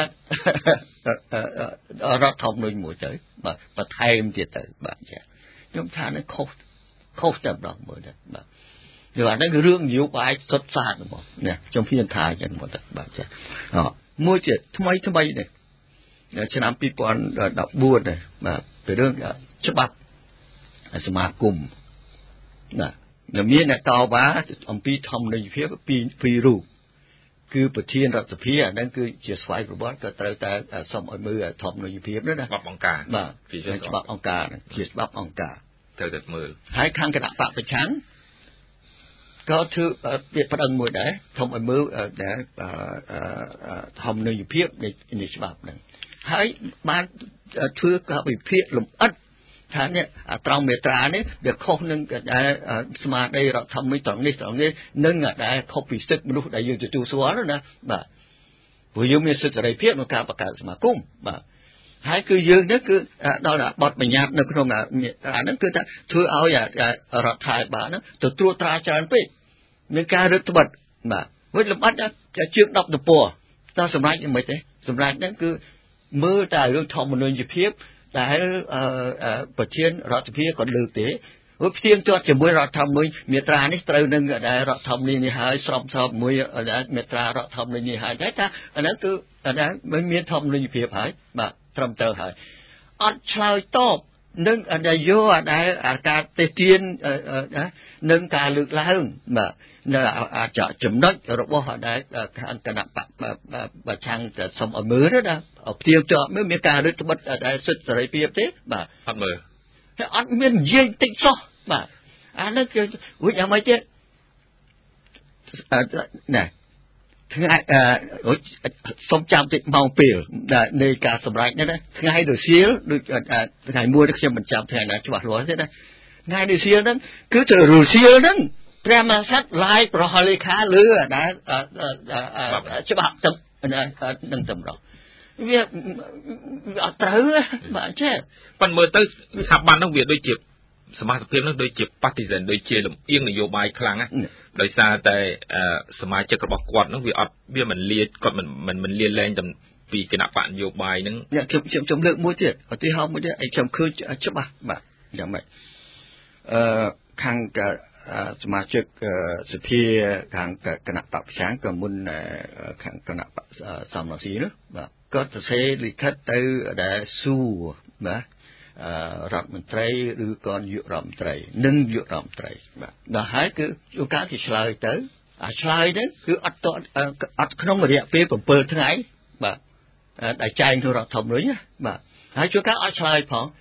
រដ្ឋធម្មនុញ្ញមួយទៅបាទបន្ថែមទៀតទៅបាទចាខ្ញុំថានឹងខុសខុសតែម្ដងមើលទៅបាទគឺអានេះគឺរឿងនយោបាយសុទ្ធសាធហ្មងណាខ្ញុំហ៊ានថាអញ្ចឹងមកទៅបាទចាមួយទៀតថ្មីថ្មីនេះឆ្នាំពីរពាន់ដប់បួននេះបាទពីរឿងច្បាប់សមាគមណានៅមានអ្នកតវ៉ាអំពីធម្មនុញ្ញភាពពីពីររូបគឺប្រធានរដ្ឋសភាអាហ្នឹងគឺជាស្វ័យប្រវត្តិក៏ត្រូវតែសុំឲ្យមើលធម្មនុញ្ញភាពនោះណាច្បាប់អង្គការបាទជាច្បាប់អង្គការជាច្បាប់អង្គការត្រូវតែមើលហើយខាងគណៈបកប្រឆាំងក៏ធ្វើពាក្យប្តឹងមួយដែរធំឲ្យមើលដែលធម្មនុញ្ញភាពនៃច្បាប់ហ្នឹងហើយបានធ្វើការវិភាគលម្អិតថានេះត្រង់មេត្រានេះវាខុសនឹងដែលស្មារតីរដ្ឋធម្មនុញ្ញត្រង់នេះត្រង់នេះនឹងដែលខុសពីសិទ្ធិមនុស្សដែលយើងទទួលស្គាល់ណាបាទព្រោះយើងមានសិទ្ធិសេរីភាពក្នុងការបង្កើតសមាគមបាទហើយគឺយើងនេះគឺដល់បទបញ្ញត្តិនៅក្នុងអាហ្នឹងគឺថាធ្វើឲ្យរដ្ឋាភិបាលហ្នឹងទៅត្រួតត្រាច្រើនពេកមានការរឹតបន្តឹងបាទវិញលម្អិតជាងដប់ទំព័រតើសម្រាប់យ៉ាងម៉េចទេសម្រាប់ហ្នឹងគឺមើលតែរឿងធម្មនុញ្ញភាពដែលប្រធានរដ្ឋសភាក៏លើកទេព្រោះផ្ទៀងទាត់ជាមួយរដ្ឋធម្មនុញ្ញមាត្រានេះត្រូវនឹងដែលរដ្ឋធម្មនុញ្ញនេះហើយស្របស្របមួយមាត្រារដ្ឋធម្មនុញ្ញនេះហើយតែថាអាហ្នឹងគឺអាហ្នឹងមិនមានធម្មនុញ្ញភាពហើយបាទត្រឹមត្រូវហើយអត់ឆ្លើយតបនឹងដែលយកដែលការទេទៀននឹងការលើកឡើងបាទនៅអាចចំណុចរបស់ដែលខាងគណៈប្រឆាំងតែសុំឲ្យមើលណាផ្ទៀងទាត់មើលមានការរឹតបន្តឹងដែលសិទ្ធិសេរីភាពទេបាទអត់មើលហើយអត់មាននិយាយតិចសោះបាទអានេះគឺវិញយ៉ាងម៉េចទៀតណែថ្ងៃសុំចាំតិចម៉ោងពេលនៃការសម្រេចនេះណាថ្ងៃរសៀលដូចថ្ងៃមួយខ្ញុំមិនចាំថ្ងៃណាច្បាស់លាស់ទេណាថ្ងៃរសៀលហ្នឹងគឺទៅរសៀលហ្នឹងព្រះមហាក្សត្រឡាយប្រហលេខាលើដែលច្បាប់នឹងតម្រោះវាអត់ត្រូវបាទចេះប៉ុន្តែមើលទៅស្ថាប័នហ្នឹងវាដូចជាសមាជិកភាពហ្នឹងដូចជា partisan ដូចជាលំអៀងនយោបាយខ្លាំងណាដោយសារតែសមាជិករបស់គាត់ហ្នឹងវាអត់វាមិនលាតគាត់មិនមិនលាលែងតែពីគណៈបកនយោបាយហ្នឹងខ្ញុំខ្ញុំខ្ញុំលើកមួយទៀតឧទាហរណ៍មួយទៀតឲ្យខ្ញុំឃើញច្បាស់បាទយ៉ាងម៉េចអឺខាងសមាជិកសភាខាងគណៈបកប្រឆាំងក៏មុនខាងគណៈបកសំរងស៊ីនោះបាទគាត់សរសេរលិខិតទៅដែលសួរបាទរដ្ឋមន្ត្រីឬក៏នាយករដ្ឋមន្ត្រីនិងនាយករដ្ឋមន្ត្រីបាទដល់ហើយគឺជួនកាលគេឆ្លើយទៅអាឆ្លើយហ្នឹងគឺអត់អត់ក្នុងរយៈពេល7ថ្ងៃបាទដែលចែងក្នុងរដ្ឋធម្មនុញ្ញបាទហើយជួនកាលអត់ឆ្លើយផង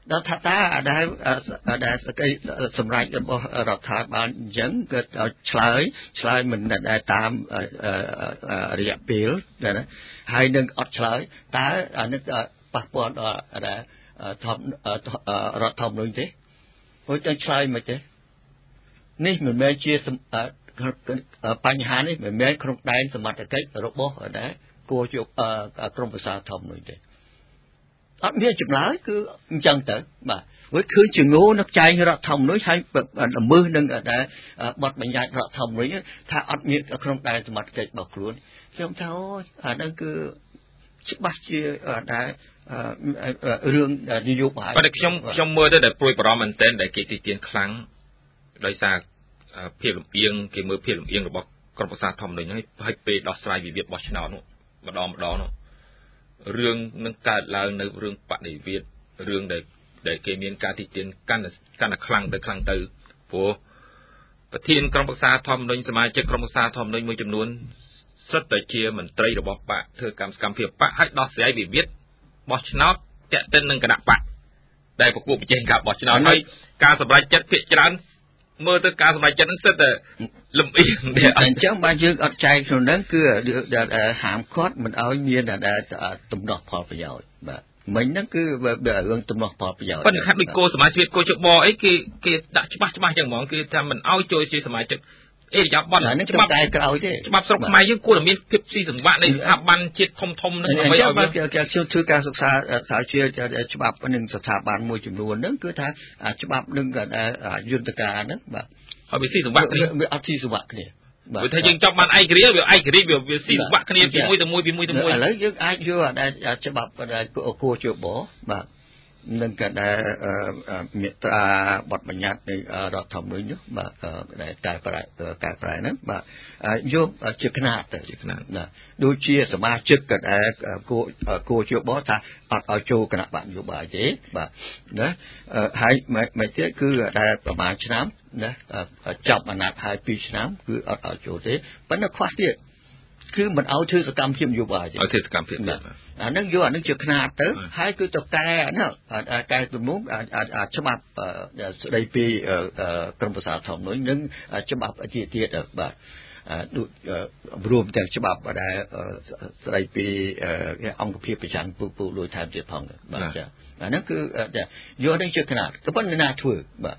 ដល់ថាតាដែលដែលសម្រាប់របស់រដ្ឋាភិបាលអញ្ចឹងគឺឆ្លើយឆ្លើយមិនដែលតាមរយៈពេលណាហើយនឹងអត់ឆ្លើយតើអានេះប៉ះពាល់ដល់ធម្មរដ្ឋធម្មនុញ្ញទេព្រោះតែឆ្លើយមិនទេនេះមិនមែនជាបញ្ហានេះមិនមែនក្នុងដែនសមត្ថកិច្ចរបស់ណាគួរជាក្រមប្រសាធម្មនុញ្ញទេអត់មានចម្លើយគឺអញ្ចឹងទៅបាទព្រោះឃើញជាងោនៅចែងរដ្ឋធម្មនុញ្ញហើយល្មើសនឹងតែបទបញ្ញត្តិរដ្ឋធម្មនុញ្ញថាអត់មានក្នុងដែនសមត្ថកិច្ចរបស់ខ្លួនខ្ញុំថាអូអាហ្នឹងគឺច្បាស់ជាដែលរឿងនយោបាយប៉ុន្តែខ្ញុំខ្ញុំមើលទៅដែលព្រួយបារម្ភមែនទែនដែលគេទីទានខ្លាំងដោយសារភាពលំអៀងគេមើលភាពលំអៀងរបស់ក្រមប្រសាធម្មនុញ្ញហើយហើយពេលដោះស្រាយវិវាទបោះឆ្នោតនោះម្ដងម្ដងនោះរឿងនឹងកើតឡើងនៅរឿងបដិវេតរឿងដែលដែលគេមានការទីទានកាន់កាន់តែខ្លាំងទៅខ្លាំងទៅព្រោះប្រធានក្រុមប្រឹក្សាធម្មនុញ្ញសមាជិកក្រុមប្រឹក្សាធម្មនុញ្ញមួយចំនួនសិតតែជាមន្ត្រីរបស់បកធ្វើកម្មសកម្មភាពបកឲ្យដោះស្រាយវិវាទបោះឆ្នោតតាក់ទិននឹងគណៈបកដែលប្រគល់ប្រជែងការបោះឆ្នោតហើយការសម្រេចចិត្តភាគច្រើនមើលទៅការសម្រេចចិត្តនឹងសិតតែលំអៀងដែរអញ្ចឹងបានយើងអត់ចែកក្នុងហ្នឹងគឺហាមឃាត់មិនឲ្យមានទំនាស់ផលប្រយោជន៍បាទមិញហ្នឹងគឺរឿងទំនាស់ផលប្រយោជន៍ប៉ុន្តែខាត់ដូចគោសមាជិកគោជបអីគេគេដាក់ច្បាស់ច្បាស់ចឹងហ្មងគឺថាមិនឲ្យចូលជាសមាជិកអេរយាប័នច្បាប់តែក្រោយទេច្បាប់ស្រុកខ្មែរយើងគួរតែមានភាពស៊ីសង្វាក់នៃស្ថាប័នជាតិធំធំហ្នឹងដើម្បីឲ្យវាខ្ញុំធ្វើការសិក្សាថាជាច្បាប់នឹងស្ថាប័នមួយចំនួនហ្នឹងគឺថាច្បាប់នឹងយន្តការហ្នឹងបាទហើយវាស៊ីសង្វាក់គ្នាវាអត់ស៊ីសង្វាក់គ្នាបើថាយើងចាប់បានឯករាជ្យវាឯករាជ្យវាវាស៊ីសង្វាក់គ្នាពីមួយទៅមួយពីមួយទៅមួយឥឡូវយើងអាចយកច្បាប់គួរជាបបាទនឹងក៏ដែលមេត្រាបទបញ្ញត្តិនៃរដ្ឋធម្មនុញ្ញនោះបាទដែលកែប្រែកែប្រែហ្នឹងបាទយកជាខ្នាតទៅជាខ្នាតណាដូចជាសមាជិកក៏ដែលគួរគួរជាបថាអត់ឲ្យចូលគណៈបកនយោបាយទេបាទណាហើយមិនទៀតគឺដែលប្រហែលឆ្នាំណាចាប់អាណត្តិហើយពីរឆ្នាំគឺអត់ឲ្យចូលទេប៉ុន្តែខ្វះទៀតគឺមិនឲ្យធ្វើសកម្មភាពនយោបាយទេឲ្យធ្វើសកម្មភាពទៀតអានឹងយកអានឹងជាខ្នាតទៅហើយគឺទៅកែណាកែទំនុកច្បាប់ស្ដីពីក្រមប្រសាធម្មនុញ្ញនិងច្បាប់ជាទៀតបាទដូចរួមទាំងច្បាប់ដែលស្ដីពីអង្គភាពប្រចាំពុកពុកលួយថែមទៀតផងបាទចាអានឹងគឺយកនេះជាខ្នាតក៏ប៉ុន្តែណាធ្វើបាទ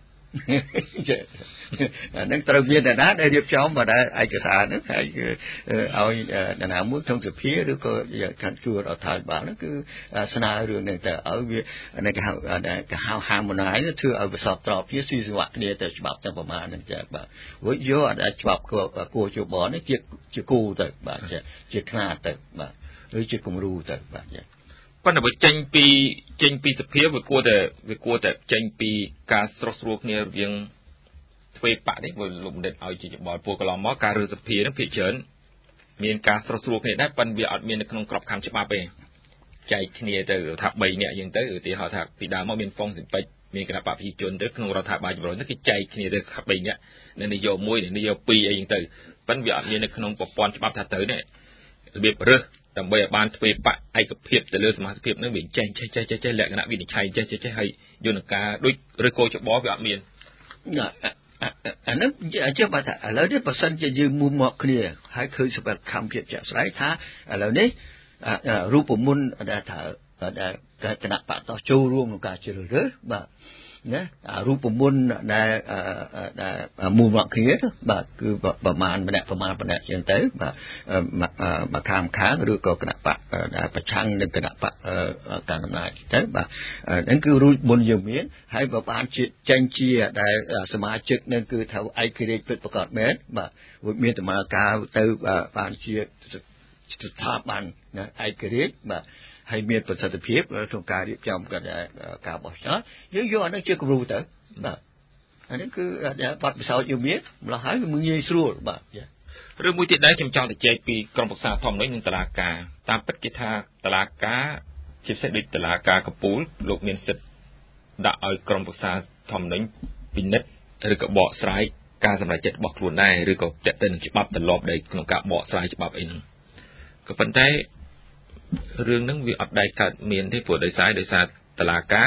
នឹងត្រូវមានអ្នកណាដែលរៀបចំមកដែរឯកសារហ្នឹងហើយឲ្យអ្នកណាមួយក្នុងសភាឬក៏ខាត់ជួររដ្ឋាភិបាលហ្នឹងគឺស្នើរឿងហ្នឹងទៅឲ្យវានៅគេហៅគេហៅ harmonize ធ្វើឲ្យវាសពត្រប់ជាស៊ីសង្វាក់គ្នាទៅច្បាប់ទាំងប្រមាណហ្នឹងចាបាទរួចយកអាច្បាប់គួរជបនេះជាជាគូទៅបាទជាខ្នាតទៅបាទឬជាគំរូទៅបាទចាប៉ុន្តែបើចេញពីចេញពីសភាវាគួរតែវាគួរតែចេញពីការស្រោះស្រួលគ្នារវាងទ្វេបកនេះបើលោកបណ្ឌិតឲ្យជាបលពួកកន្លងមកការរើសភានឹងភាគច្រើនមានការស្រោះស្រួលគ្នាដែរប៉ុន្តែវាអត់មាននៅក្នុងក្របខ័ណ្ឌច្បាប់ទេចែកគ្នាទៅថាបីនាក់អញ្ចឹងទៅឧទាហរណ៍ថាពីដើមមកមានហ្វុងសិពេចមានគណៈបព្វជិជនទៅក្នុងរដ្ឋាភិបាលជំរុញទៅគេចែកគ្នាទៅថាបីនាក់នៅនយោបាយមួយនយោបាយពីរអីអញ្ចឹងទៅប៉ុន្តែវាអត់មាននៅក្នុងប្រព័ន្ធច្បាប់ថាទៅនេះរបៀបរើសដើម្បីឲ្យបានទ្វេបកឯកភាពទៅលើសមាជិកភាពនឹងវាចេះចេះចេះចេះលក្ខណៈវិនិច្ឆ័យចេះចេះចេះហើយយន្តការដូចឬគោចបវាអត់មានអានឹងជាបើថាឥឡូវនេះបើសិនជាយើងមុំមកគ្នាហើយឃើញសកម្មកម្មភាពជាក់ស្ដែងថាឥឡូវនេះរូបមន្តដែលថាដែលគណៈបកតោះចូលរួមក្នុងការជ្រើសរើសបាទណារូបមន្តដែលដែលមុំមកគ្នាបាទគឺប្រមាណម្នាក់ប្រមាណម្នាក់ជាងទៅបាទមកខាងខាងឬក៏គណៈបកដែលប្រឆាំងនឹងគណៈបកកាន់អំណាចទៅបាទហ្នឹងគឺរូបមន្តយើងមានហើយបើបានជាចេញជាដែលសមាជិកនឹងគឺថាឯករាជ្យពិតប្រាកដមែនបាទមានដំណើរការទៅបានជាស្ថាប័នណាឯករាជ្យបាទហើយមានប្រសិទ្ធភាពក្នុងការរៀបចំការបោះឆ្នោតយើងយកអានេះជាគំរូទៅបាទអានេះគឺបទពិសោធន៍យើងមានម្ល៉េះហើយវាងាយស្រួលបាទឬមួយទៀតដែរខ្ញុំចង់ទៅចែកពីក្រមប្រឹក្សាធម្មនុញ្ញនិងតុលាការតាមពិតគេថាតុលាការជាពិសេសដូចតុលាការកំពូលលោកមានសិទ្ធិដាក់ឲ្យក្រមប្រឹក្សាធម្មនុញ្ញពិនិត្យឬក៏បកស្រាយការសម្រេចចិត្តរបស់ខ្លួនដែរឬក៏តេតិននឹងច្បាប់ទម្លាប់ដែលក្នុងការបកស្រាយច្បាប់អីហ្នឹងក៏ប៉ុន្តែរឿងហ្នឹងវាអត់ដែលកើតមានទេព្រោះដោយសារដោយសារតុលាការ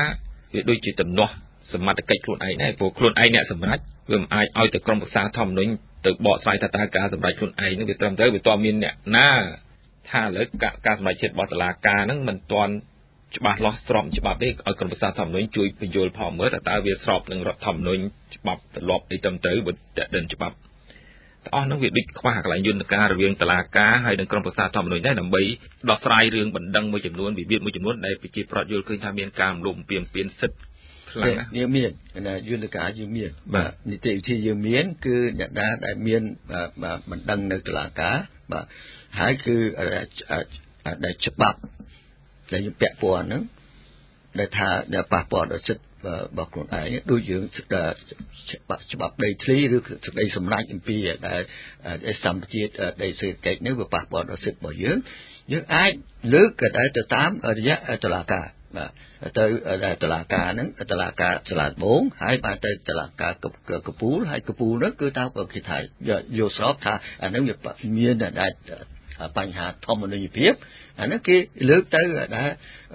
វាដូចជាតំណោះសមត្ថកិច្ចខ្លួនឯងដែរព្រោះខ្លួនឯងអ្នកសម្រេចវាមិនអាចឲ្យទៅក្រុមប្រឹក្សាធម្មនុញ្ញទៅបកស្រាយថាតើការសម្រេចខ្លួនឯងនឹងវាត្រឹមត្រូវវាតមានអ្នកណាថាឥឡូវការសម្រេចចិត្តរបស់តុលាការហ្នឹងមិនទាន់ច្បាស់លាស់ស្របច្បាប់ទេឲ្យក្រុមប្រឹក្សាធម្មនុញ្ញជួយបញ្យល់ផងមើលថាតើវាស្របនឹងរដ្ឋធម្មនុញ្ញច្បាប់ទម្លាប់អីត្រឹមត្រូវបើតេតិនច្បាប់ទាំងអស់ហ្នឹងវាដូចខ្វះកន្លែងយន្តការរវាងតុលាការហើយនិងក្រុមប្រឹក្សាធម្មនុញ្ញដែរដើម្បីដោះស្រាយរឿងបណ្ដឹងមួយចំនួនវិវាទមួយចំនួនដែលប្រជាប្រដ្ឋយល់ឃើញថាមានការរំលោភបំពានពានសិទ្ធិខ្លាំងណាស់យើងមានណាយន្តការយើងមានបាទនីតិវិធីយើងមានគឺអ្នកណាដែលមានបណ្ដឹងនៅតុលាការបាទហើយគឺដែលច្បាប់ដែលយើងពាក់ព័ន្ធហ្នឹងដែលថាដែលប៉ះពាល់ដល់សិទ្ធិរបស់ខ្លួនឯងដូចយើងច្បាប់ដីធ្លីឬសេចក្តីសម្រេចអំពីដែលសម្បទាដីសេដ្ឋកិច្ចនេះវាប៉ះពាល់ដល់សិទ្ធិរបស់យើងយើងអាចលើកក៏ដែរទៅតាមរយៈតុលាការបាទទៅតុលាការហ្នឹងតុលាការសាលាដំបងហើយបានទៅតុលាការកពូលហើយកពូលហ្នឹងគឺថាគេថាយកស្របថាអាហ្នឹងវាមានដែលបញ្ហាធម្មនុញ្ញភាពអានេះគេលើកទៅដែរ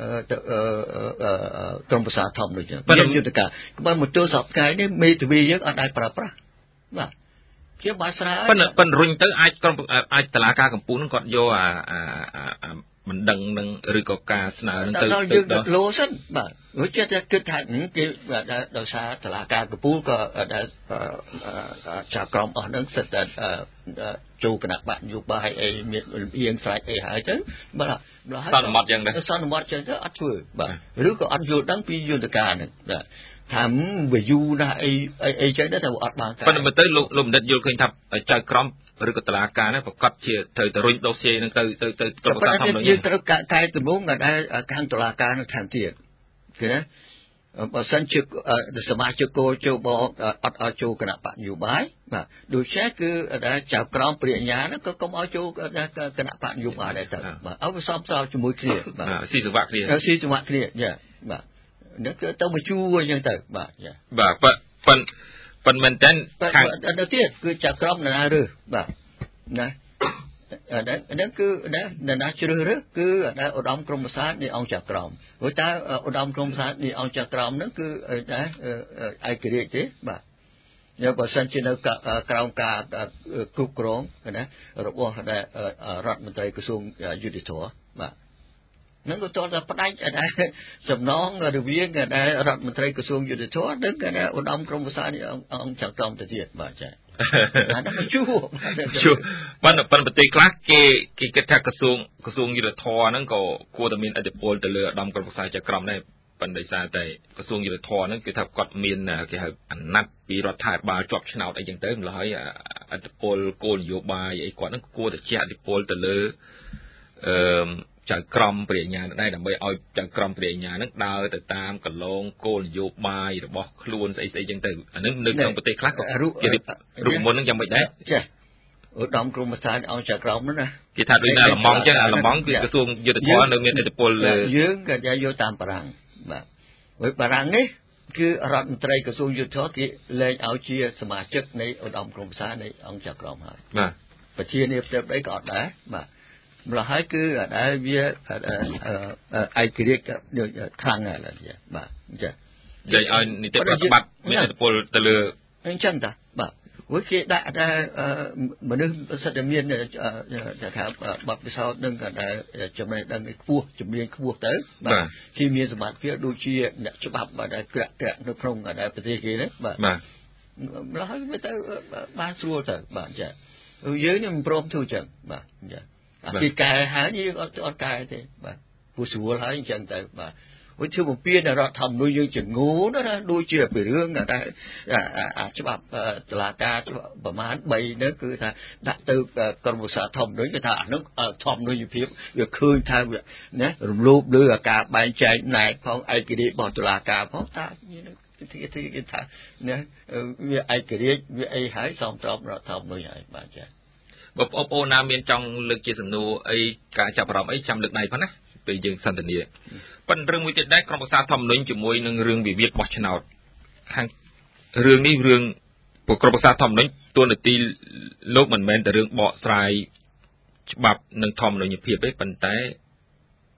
ក្រុមប្រឹក្សាធម្មនុញ្ញមានយុទ្ធការបើមកទល់សពថ្ងៃនេះមេធាវីយើងអត់ដែលប្រើប្រាស់បាទជាបាស្រាប៉ុន្តែប៉ុន្តែរុញទៅអាចក្រុមអាចតុលាការកំពូលហ្នឹងគាត់យកអាមិនដឹងនឹងឬក៏ការស្នើនឹងទៅដល់យើងទៅលោសិនបាទព្រោះចិត្តតែគិតថាគេដោយសារតុលាការកំពូលក៏ដែលចាប់ក្រុមអស់ហ្នឹងសិតតែចូលគណៈបកនយោបាយអីមានលំអៀងស្រេចអីហើយទៅបាទសន្មត់ចឹងដែរសន្មត់ចឹងទៅអត់ធ្វើបាទឬក៏អត់យល់ដឹងពីយន្តការហ្នឹងបាទថាវាយូរណាស់អីអីចឹងទៅតែអត់បានប៉ុន្តែមើលទៅលោកលោកបណ្ឌិតយល់ឃើញថាចៅក្រមឬក៏តុលាការហ្នឹងប្រកាសជាត្រូវទៅរុញដូសៀហ្នឹងទៅទៅទៅក្រុមប្រឹក្សាធម្មនុញ្ញយើងត្រូវកែតម្រង់ក៏ដែរខាងតុលាការនឹងថែមទៀតឃើញទេបើសិនជាសមាជិកគោលចូលបអត់ឲ្យចូលគណៈបកនយោបាយបាទដូច្នេះគឺដែលចៅក្រមព្រះញ្ញាហ្នឹងក៏កុំឲ្យចូលគណៈបកនយោបាយដែរទៅបាទឲ្យវាសមស្របជាមួយគ្នាបាទស៊ីសង្វាក់គ្នាស៊ីសង្វាក់គ្នាយ៉ាបាទនេះគឺទៅមកជួអញ្ចឹងទៅបាទយ៉ាបាទប៉ុន្តែប៉ុន្តែមែនតើខាងទៅទៀតគឺចៅក្រមណារើសបាទណាអានេះគឺណាណាជ្រើសរើសគឺអាឧត្តមក្រុមប្រសាទនៃអង្គចៅក្រមព្រោះតើឧត្តមក្រុមប្រសាទនៃអង្គចៅក្រមហ្នឹងគឺដែរឯករាជ្យទេបាទយកបើសិនជានៅក្រោមការគ្រប់គ្រងណារបស់រដ្ឋមន្ត្រីក្រសួងយុតិធម៌បាទនឹងក៏តើផ្ដាច់ដែរសំណងរវាងដែររដ្ឋមន្ត្រីក្រសួងយុតិធម៌និងដែរឧត្តមក្រុមប្រសាទនៃអង្គចៅក្រមទៅទៀតបាទចាអានោះមកជួជួប៉ុន្តែប៉ុន្តែប្រទេសខ្លះគេគេគិតថាក្រសួងក្រសួងយុទ្ធភ័ណ្ឌហ្នឹងក៏គួរតែមានឥទ្ធិពលទៅលើឧត្តមក្រុមប្រឹក្សាចៅក្រមដែរប៉ុន្តែដោយសារតែក្រសួងយុទ្ធភ័ណ្ឌហ្នឹងគឺថាគាត់មានគេហៅអាណត្តិពីរដ្ឋាភិបាលជាប់ឆ្នោតអីចឹងទៅម្ល៉េះហើយឥទ្ធិពលគោលនយោបាយអីគាត់ហ្នឹងគួរតែជះឥទ្ធិពលទៅលើអឺចៅក្រមព្រះញ្ញាដែរដើម្បីឲ្យចៅក្រមព្រះញ្ញាហ្នឹងដើរទៅតាមកន្លងគោលនយោបាយរបស់ខ្លួនស្អីស្អីចឹងទៅអានឹងនៅក្នុងប្រទេសខ្លះក៏គេរូបមន្តហ្នឹងយ៉ាងម៉េចដែរចាឧត្តមក្រុមប្រឹក្សាអង្គចៅក្រមហ្នឹងណាគេថាដូចណាលំងចឹងអាលំងគឺក្រសួងយុទ្ធភ័ណ្ឌនៅមានឥទ្ធិពលលើយើងក៏យកតាមបារាំងបាទហើយបារាំងនេះគឺរដ្ឋមន្ត្រីក្រសួងយុទ្ធភ័ណ្ឌគេលែងឲ្យជាសមាជិកនៃឧត្តមក្រុមប្រឹក្សានៃអង្គចៅក្រមហើយបាទប្រធានាធិបតីក៏អត់ដែរបាទម្ល៉េះហើយគឺដែលវាឯករាជ្យខ្លាំងណាស់បាទអញ្ចឹងនិយាយឲ្យនីតិប្រតិបត្តិមានឥទ្ធិពលទៅលើអញ្ចឹងតាបាទព្រោះគេដាក់តែមនុស្សសិទ្ធិមានថាបទពិសោធន៍នឹងក៏ដែលចំណេះដឹងខ្ពស់ជំនាញខ្ពស់ទៅបាទគេមានសមត្ថភាពដូចជាអ្នកច្បាប់បាទដែលក្រាក់ក្រាក់នៅក្នុងដែលប្រទេសគេហ្នឹងបាទបាទម្ល៉េះហើយវាទៅបានស្រួលទៅបាទចាយើងនេះមិនព្រមធ្វើចឹងបាទចាគេកែហើយយើងអត់អត់កែទេបាទពូស្រួលហើយអញ្ចឹងទៅបាទវិញធ្វើបំពេញរដ្ឋធម្មនុញ្ញយើងចងោណាដូចជាពីរឿងតែច្បាប់តុលាការប្រមាណបីនេះគឺថាដាក់ទៅក្រមប្រសាធម្មនុញ្ញគេថាអានោះធម្មនុញ្ញភាពវាឃើញថាវាណារំលោភលើការបែងចែកណែកផងឯករាជ្យរបស់តុលាការផងតាគេគេគេថាណាវាឯករាជ្យវាអីហើយសមស្របរដ្ឋធម្មនុញ្ញហើយបាទចាបងប្អូនណាមានចង់លើកជាសំណួរអីការចាប់អារម្មណ៍អីចាំលើកដៃផងណាពេលយើងសន្ទនាប៉ុន្តែរឿងមួយទៀតដែរក្រុមប្រឹក្សាធម្មនុញ្ញជាមួយនឹងរឿងវិវាទបោះឆ្នោតខាងរឿងនេះរឿងពួកក្រុមប្រឹក្សាធម្មនុញ្ញទួលនីតិលោកមិនមែនតែរឿងបកស្រាយច្បាប់និងធម្មនុញ្ញភាពទេប៉ុន្តែ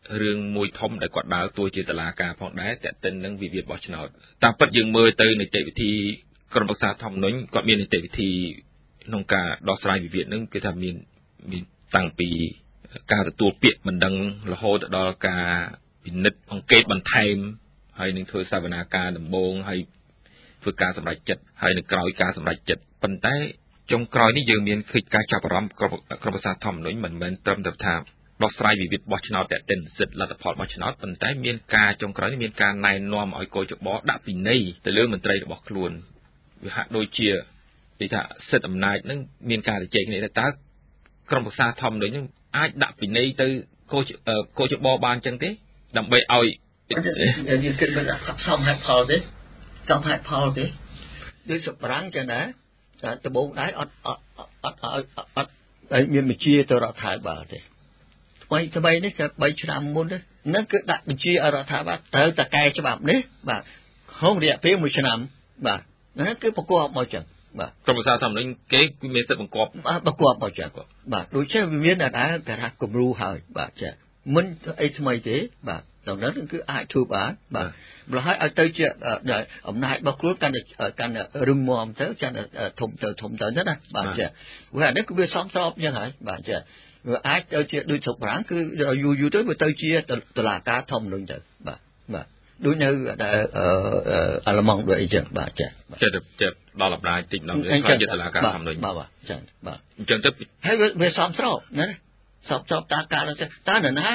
រឿងមួយធំដែលគាត់ដើរតួជាតឡាការផងដែរតែតិននឹងវិវាទបោះឆ្នោតតាមពិតយើងមើលទៅនីតិវិធីក្រុមប្រឹក្សាធម្មនុញ្ញគាត់មាននីតិវិធីក្នុងការដោះស្រាយវិវាទនឹងគឺថាមានមានតាំងពីការទទួលពាក្យមិនដឹងរហូតដល់ការពិនិត្យអង្កេតបន្ថែមហើយនឹងធ្វើសវនាការដំបូងហើយធ្វើការសម្រេចចិត្តហើយនឹងក្រោយការសម្រេចចិត្តប៉ុន្តែចុងក្រោយនេះយើងមានឃើញការចាប់អារម្មណ៍ក្រុមក្រុមប្រឹក្សាធម្មនុញ្ញមិនមែនត្រឹមតែថាដោះស្រាយវិវាទបោះឆ្នោតតែតិនសិទ្ធិលទ្ធផលបោះឆ្នោតប៉ុន្តែមានការចុងក្រោយនេះមានការណែនាំឲ្យកោជបដាក់ពិន័យទៅលើមន្ត្រីរបស់ខ្លួនវាហាក់ដូចជានិយាយថាសិទ្ធិអំណាចនឹងមានការជជែកគ្នាតើក្រុមប្រឹក្សាធម្មនុញ្ញនឹងអាចដាក់ពិន័យទៅកោជកោជបបានចឹងទេដើម្បីឲ្យយើងគិតមិនសមហេតុផលទេចំហេតុផលទេដូចសប្រាំងចឹងដែរដំបូងដែរអត់អត់អត់អត់ឲ្យមានបញ្ជាទៅរដ្ឋាភិបាលទេថ្មីថ្មីនេះក៏បីឆ្នាំមុនហ្នឹងគឺដាក់បញ្ជាឲ្យរដ្ឋាភិបាលត្រូវតែកែច្បាប់នេះបាទក្នុងរយៈពេលមួយឆ្នាំបាទហ្នឹងគឺបង្គាប់មកចឹងបាទក្រុមប្រឹក្សាធម្មនុញ្ញគេគឺមានសិទ្ធិបង្គាប់បង្គាប់មកចឹងបាទដូចជាវាមានដែរគេថាគំរូហើយបាទចាមិនអីថ្មីទេបាទដល់នោះគឺអាចធ្វើបានបាទម្ល៉េះហើយឲ្យទៅជាអំណាចរបស់ខ្លួនកាន់តែកាន់តែរឹងមាំទៅកាន់តែធំទៅធំទៅណាបាទចាព្រោះអានេះគឺវាសមស្របយ៉ាងហើយបាទចាវាអាចទៅជាដូចស្រុកប្រាំងគឺយូរយូរទៅវាទៅជាតុលាការធម្មនុញ្ញទៅបាទបាទដូចនៅអាល្លឺម៉ង់ដូចអីចឹងបាទចាចិត្តចិត្តដល់អំណាចតិចម្ដងវាជាតុលាការធម្មនុញ្ញបាទបាទចាបាទអញ្ចឹងទៅហើយវាសមស្របណាសពសពតាការតើនរណា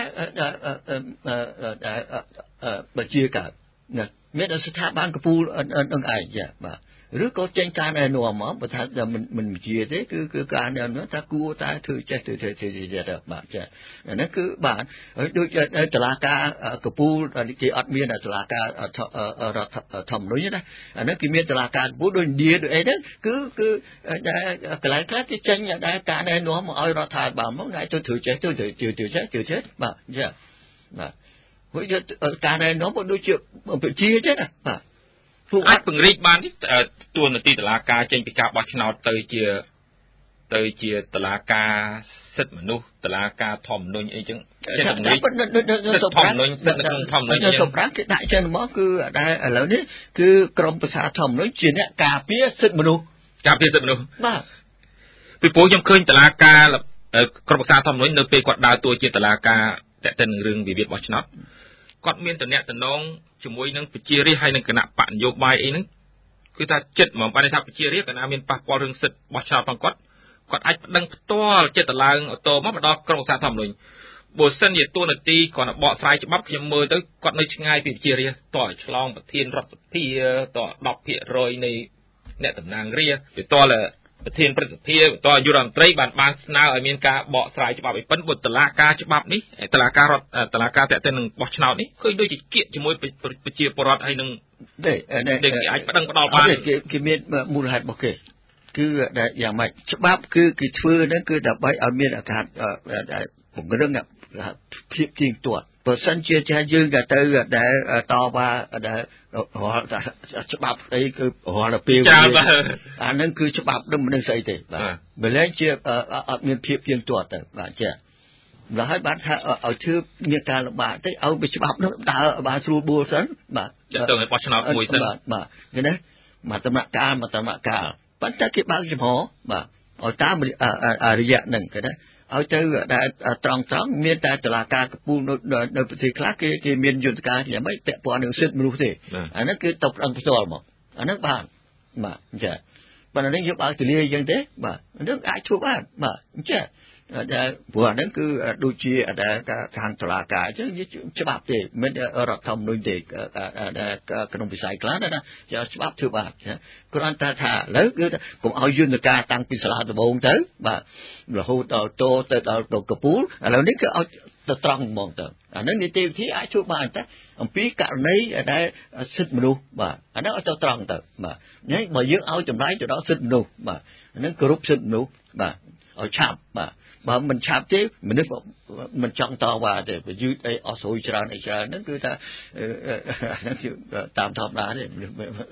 បញ្ជាកើតណាមានស្ថាប័នកពូលនឹងឯងចាបាទឬក៏ចេញការណែនាំមកបើថាមិនមិនបញ្ជាទេគឺគឺការណែនាំថាគួរតែធ្វើចេះធ្វើធ្វើទៅបាទចាហ្នឹងគឺបាទដូចតឡាការកពូលគេអត់មានតឡាការរដ្ឋធម្មនុញ្ញណាអាហ្នឹងគេមានតឡាការកពូលដូចឥណ្ឌាដូចអីហ្នឹងគឺគឺកន្លែងខ្លះគេចេញដែរការណែនាំមកឲ្យរដ្ឋាភិបាលមកណែទៅធ្វើចេះទៅធ្វើចេះធ្វើចេះបាទចាបាទហើយការណែនាំក៏ដូចជាបញ្ជាចេះណាបាទអាចពង្រីកបានតួនាទីតុលាការចេញពីការបោះឆ្នោតទៅជាទៅជាតុលាការសិទ្ធិមនុស្សតុលាការធម្មនុញ្ញអីចឹងចេះពង្រីកធម្មនុញ្ញសិទ្ធិក្នុងធម្មនុញ្ញសម្រាប់គេដាក់ចេញមកគឺដែលឥឡូវនេះគឺក្រមប្រសាធម្មនុញ្ញជាអ្នកការពារសិទ្ធិមនុស្សការពារសិទ្ធិមនុស្សបាទពីព្រោះខ្ញុំឃើញតុលាការក្រមប្រសាធម្មនុញ្ញនៅពេលគាត់ដើរតួជាតុលាការតែទៅនឹងរឿងវិវាទបោះឆ្នោតគាត់មានតំណែងតំណងជាមួយនឹងប្រជារាស្ត្រហើយនឹងគណៈបកនយោបាយអីហ្នឹងគឺថាចិត្តហ្មងបានថាប្រជារាស្ត្រកណាមានប៉ះពាល់រឿងសិទ្ធិបោះឆ្នោតផងគាត់គាត់អាចប្តឹងផ្ទាល់ចិត្តឡើងអូតូមកមកដល់ក្រមប្រសាធម្មនុញ្ញបើសិនជាតួនាទីគាត់បកស្រាយច្បាប់ខ្ញុំមើលទៅគាត់នៅឆ្ងាយពីប្រជារាស្ត្រតើឆ្លងប្រធានរដ្ឋសភាតើ ដប់ភាគរយ នៃអ្នកតំណាងរាស្ត្រទៅតើប្រធានព្រឹទ្ធសភាតើយុរដ្ឋមន្ត្រីបានបានស្នើឲ្យមានការបកស្រាយច្បាប់ឲ្យប៉ិនបុតឡាការច្បាប់នេះតឡាការរដ្ឋតឡាការតេទៅនឹងបោះឆ្នោតនេះឃើញដូចជាគៀកជាមួយប្រជាពលរដ្ឋហើយនឹងទេគេអាចប្តឹងផ្ដាល់បានគេមានមូលហេតុរបស់គេគឺយ៉ាងម៉េចច្បាប់គឺគេធ្វើហ្នឹងគឺដើម្បីឲ្យមានអាការពង្រឹងភាពទៀងទាត់បើសិនជាចាយើងក៏ទៅដែលតវ៉ាដែលច្បាប់អីគឺរាល់ទៅពេលអាហ្នឹងគឺច្បាប់នឹងមិនស្អីទេបាទម្លែងជាអត់មានភាពទៀងទាត់ទៅបាទចាដល់ហើយបាទថាឲ្យធ្វើមានការលំបាកទៅឲ្យវាច្បាប់នោះដើរបានស្រួលបួលសិនបាទចាទៅឲ្យបោះឆ្នោតមួយសិនបាទបាទឃើញទេមកដំណាក់កាលមកដំណាក់កាលប៉ុន្តែគេបើកចំហបាទឲ្យតាមរយៈហ្នឹងឃើញទេឲ្យទៅដែលត្រង់ត្រង់មានតែតុលាការកពូលនៅប្រទេសខ្លះគេគេមានយន្តការយ៉ាងម៉េចពាក់ព័ន្ធនឹងសិទ្ធិមនុស្សទេអាហ្នឹងគឺតបអង្គផ្ទាល់មកអាហ្នឹងបានបាទអញ្ចឹងប៉ុន្តែនេះយកឲ្យទលាអញ្ចឹងទេបាទហ្នឹងអាចធ្វើបានបាទអញ្ចឹងដែលព្រោះអាហ្នឹងគឺដូចជាដែលខាងតុលាការអញ្ចឹងវាច្បាប់ទេមិនរដ្ឋធម្មនុញ្ញទេក្នុងវិស័យខ្លះណាច្បាប់ធ្វើបានគ្រាន់តែថាឥឡូវគឺកុំឲ្យយន្តការតាំងពីសាលាដំបូងទៅបាទរហូតដល់តទៅដល់កពូលឥឡូវនេះគឺឲ្យទៅត្រង់ហ្មងទៅអាហ្នឹងនីតិវិធីអាចធ្វើបានតែអំពីករណីដែលសិទ្ធិមនុស្សបាទអាហ្នឹងឲ្យទៅត្រង់ទៅបាទនេះបើយើងឲ្យចម្លែកទៅដល់សិទ្ធិមនុស្សបាទអាហ្នឹងគោរពសិទ្ធិមនុស្សបាទឲ្យឆាប់បាទបើមិនឆាប់ទេមនុស្សមិនចង់តវ៉ាទេបើយឺតអីអស់ស្រួយច្រើនអីច្រើនហ្នឹងគឺថាហ្នឹងគឺតាមធម្មតាទេ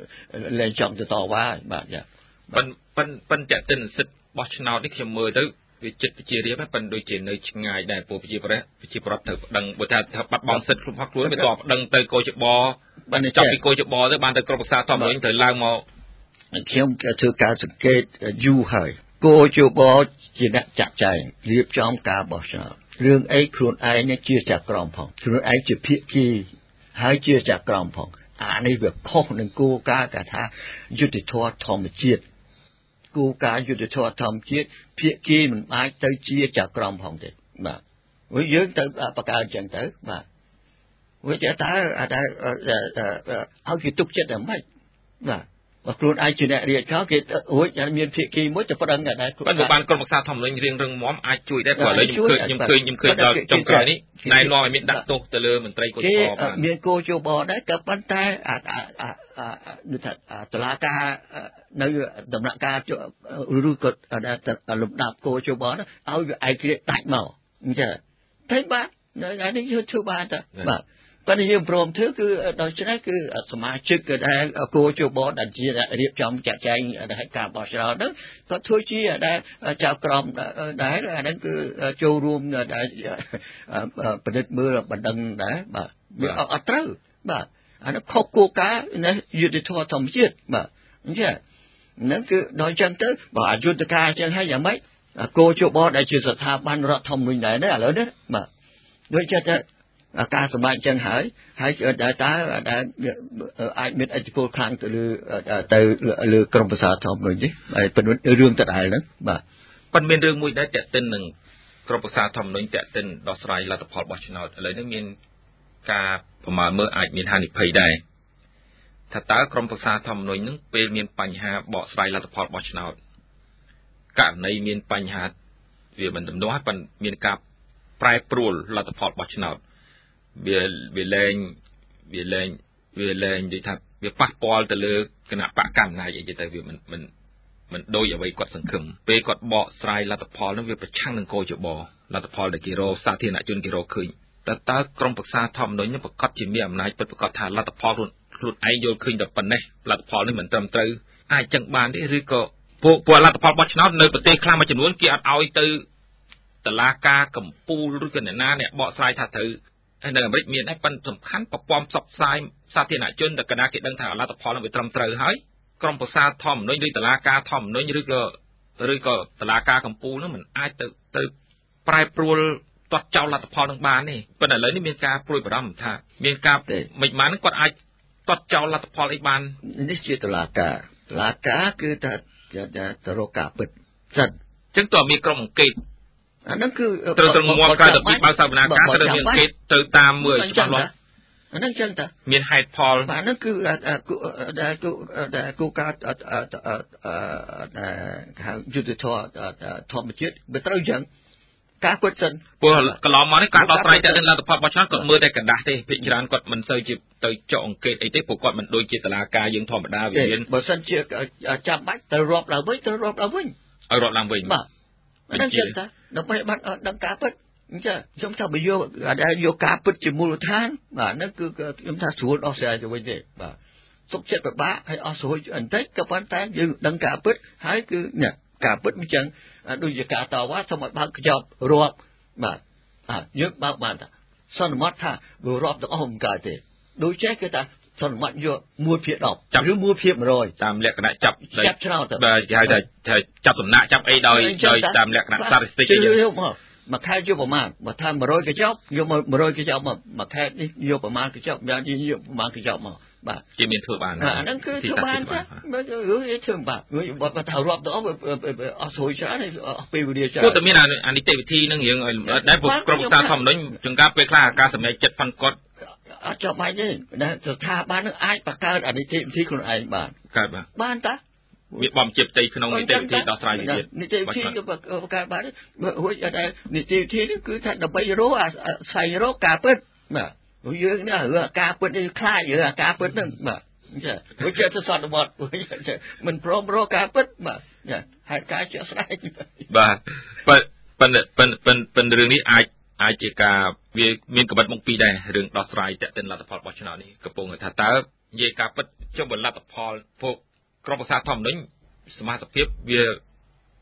លែងចង់ទៅតវ៉ាបាទចាប៉ិនប៉ិនប៉ិនតេតិនសិទ្ធិបោះឆ្នោតនេះខ្ញុំមើលទៅវាចិត្តវិជារៀបប៉ុន្តែដូចជានៅឆ្ងាយដែរពួកវិជាប្រទេសវិជាប្រដ្ឋត្រូវដឹងបើថាបាត់បង់សិទ្ធិខ្លួនខ្លួនវាតបដឹងទៅកោជបបានចាប់ពីកោជបទៅបានទៅក្រុមប្រឹក្សាធម្មនុញ្ញត្រូវឡើងមកខ្ញុំធ្វើការសង្កេតយូរហើយកោជបជាអ្នកចាក់ចែងរៀបចំការបោះឆ្នោតរឿងអីខ្លួនឯងជាចក្រមផងខ្លួនឯងជាភាគីហើយជាចក្រមផងអានេះវាខុសនឹងគោលការណ៍ថាយុត្តិធម៌ធម្មជាតិគោលការណ៍យុត្តិធម៌ធម្មជាតិភាគីមិនអាចទៅជាចក្រមផងទេបាទវិញយើងទៅបកកើតអញ្ចឹងទៅបាទវិញតើតើឲ្យគេទុកចិត្តយ៉ាងម៉េចបាទបើខ្លួនឯងជាអ្នករៀបចំគេរួចមានភាគីមួយទៅប្រដឹងដែរគាត់បានក្រុមប្រឹក្សាធម្មនុញ្ញរៀងរឹងមាំអាចជួយដែរព្រោះឥឡូវខ្ញុំឃើញខ្ញុំឃើញខ្ញុំឃើញដល់ចុងក្រោយនេះណែនាំឲ្យមានដាក់ទោសទៅលើមន្ត្រីកោជបបានមានកោជបដែរក៏ប៉ុន្តែអាដូចថាតឡាការនៅដំណាក់កាលឬក៏លំដាប់កោជបឲ្យវាឯកគ្រាដាច់មកអញ្ចឹងតែបាទអានេះយើងធ្វើបានតាបាទប៉ុន្តែយើងព្រមធ្វើគឺដូច្នេះគឺសមាជិកដែលគោជបដែលជារៀបចំចាក់ចែងឲ្យការបោះឆ្នោតហ្នឹងក៏ធ្វើជាដែលចៅក្រមដែរអាហ្នឹងគឺចូលរួមដែលពិនិត្យមើលបណ្ដឹងដែរបាទវាអត់ត្រូវបាទអានោះខុសគោលការណ៍ណាយុត្តិធម៌ធម្មជាតិបាទអញ្ចឹងហ្នឹងគឺដល់អញ្ចឹងទៅបើអយុត្តិការអញ្ចឹងហើយយ៉ាងម៉េចគោជបដែលជាស្ថាប័នរដ្ឋធម្មនុញ្ញដែរណាឥឡូវនេះបាទដូចចិត្តការសម្ដែងចឹងហើយហើយតើតើអាចមានឥទ្ធិពលខ្លាំងទៅលើទៅលើក្រមប្រសាធម្មនុញ្ញនេះហើយប៉ុន្តែរឿងដដែលហ្នឹងបាទប៉ុន្តែមានរឿងមួយដែរតេតិននឹងក្រមប្រសាធម្មនុញ្ញតេតិនដោះស្រាយលទ្ធផលបោះឆ្នោតឥឡូវនេះមានការប្រមាណមើលអាចមានហានិភ័យដែរថាតើក្រមប្រសាធម្មនុញ្ញនឹងពេលមានបញ្ហាបកស្រាយលទ្ធផលបោះឆ្នោតករណីមានបញ្ហាវាមិនដំណោះប៉ុន្តែមានការប្រែប្រួលលទ្ធផលបោះឆ្នោតវាវាលែងវាលែងវាលែងនិយាយថាវាប៉ះពាល់ទៅលើគណៈបកកណ្ដាលអីទៅវាមិនមិនមិនដូចអ្វីគាត់សង្ឃឹមពេលគាត់បកស្រាយលទ្ធផលនោះវាប្រឆាំងនឹងកោជបលទ្ធផលដែលគេរកសាធារណជនគេរកឃើញតើតើក្រមប្រឹក្សាធម្មនុញ្ញនេះប្រកាសជាមានអំណាចពិតប្រាកដថាលទ្ធផលខ្លួនខ្លួនឯងយល់ឃើញតែប៉ុណ្ណេះលទ្ធផលនេះមិនត្រឹមត្រូវអាចចឹងបានទេឬក៏ពួកពួកលទ្ធផលបោះឆ្នោតនៅប្រទេសខ្លះមួយចំនួនគេអត់ឲ្យទៅតុលាការកំពូលឬក៏អ្នកណាអ្នកបកស្រាយថាត្រូវហើយនៅអាមេរិកមានដែរប៉ុន្តែសំខាន់ប្រព័ន្ធផ្សព្វផ្សាយសាធារណជនតែកណ្ដាលគេដឹងថាលទ្ធផលនឹងវាត្រឹមត្រូវហើយក្រមប្រឹក្សាធម្មនុញ្ញឬតុលាការធម្មនុញ្ញឬក៏ឬក៏តុលាការកំពូលនោះមិនអាចទៅទៅប្រែប្រួលទាត់ចោលលទ្ធផលនឹងបានទេប៉ុន្តែឥឡូវនេះមានការព្រួយបារម្ភថាមានការមិនបានគាត់អាចទាត់ចោលលទ្ធផលអីបាននេះជាតុលាការតុលាការគឺថាទៅរកការពិតសិនអញ្ចឹងតើមានក្រុមអង្គការអាហ្នឹងគឺត្រូវត្រូវមកក្រៅទៅពីបើសាវនាការត្រូវមានគេទៅតាមមើលច្បាស់លាស់អាហ្នឹងចឹងតាមានហេតុផលបាទហ្នឹងគឺដែលដែលគោលការណ៍ដែលហៅយុទ្ធធម៌ធម្មជាតិវាត្រូវចឹងការពិតសិនព្រោះកន្លងមកនេះការដោះស្រាយតែលទ្ធផលបោះឆ្នោតគាត់មើលតែกระดาษទេភាគច្រើនគាត់មិនសូវជាទៅចុះអង្កេតអីទេព្រោះគាត់មិនដូចជាតុលាការយើងធម្មតាវាមានបើសិនជាចាំបាច់ទៅរាប់ឡើងវិញទៅរាប់ឡើងវិញឲ្យរាប់ឡើងវិញបាទហ្នឹងចឹងតាដើម្បីបានដឹងការពិតអញ្ចឹងខ្ញុំថាបើយកដែលយកការពិតជាមូលដ្ឋានបាទហ្នឹងគឺខ្ញុំថាស្រួលដោះស្រាយទៅវិញទេបាទទុកចិត្តពិបាកហើយអស់ស្រួលបន្តិចក៏ប៉ុន្តែយើងដឹងការពិតហើយគឺនេះការពិតអញ្ចឹងដូចជាការតវ៉ាសូមឲ្យបើកខ្ចប់រាប់បាទអើយើងបើកបានតាសន្មតថាវារាប់ទាំងអស់មិនកើតទេដូចចេះគឺថាសន្មតយកមួយភាគដប់ឬមួយភាគមួយរយតាមលក្ខណៈចាប់ចាប់ឆ្នោតបាទគេហៅថាចាប់សំណាក់ចាប់អីដោយដោយតាមលក្ខណៈ statistic យកមកមួយខែយកប្រមាណបើថាមួយរយកញ្ចប់យកមួយរយកញ្ចប់មកមួយខែនេះយកប្រមាណកញ្ចប់យ៉ាងនេះយកប្រមាណកញ្ចប់មកបាទគេមានធ្វើបានអាហ្នឹងគឺធ្វើបានចាបើយើងធ្វើបានបើថារាប់ទៅអស់អស់ស្រួយច្រើនអស់ពេលវេលាច្រើនគួរតែមានអានីតិវិធីហ្នឹងយើងដែរព្រោះក្រុមការធម្មនុញ្ញចង្ការពេលខ្លះការសម្រេចចិត្តផាន់គាត់អត់ចាំបាច់ទេណាស្ថាប័ននឹងអាចបង្កើតអានីតិវិធីខ្លួនឯងបានកើតបាទបានតាវាបំជិបផ្ទៃក្នុងនីតិវិធីដោះស្រាយវិវាទនីតិវិធីក៏បង្កើតបានរួចតែនីតិវិធីនេះគឺថាដើម្បីរកអាស្វែងរកការពិតបាទយើងនេះរឿងការពិតនេះខ្លាចរឿងការពិតហ្នឹងបាទអញ្ចឹងរួចជាទៅសន្មតមិនព្រមរកការពិតបាទហេតុការជាក់ស្ដែងបាទប៉ុន្តែប៉ុន្តែប៉ុន្តែរឿងនេះអាចអាចជាការវាមានកម្រិតមុខពីរដែររឿងដោះស្រាយតេតិនលទ្ធផលបោះឆ្នោតនេះកំពុងថាតើនិយាយការពិតចុះបើលទ្ធផលពួកក្រមប្រសាធម្មនុញ្ញសមាជិកភាពវា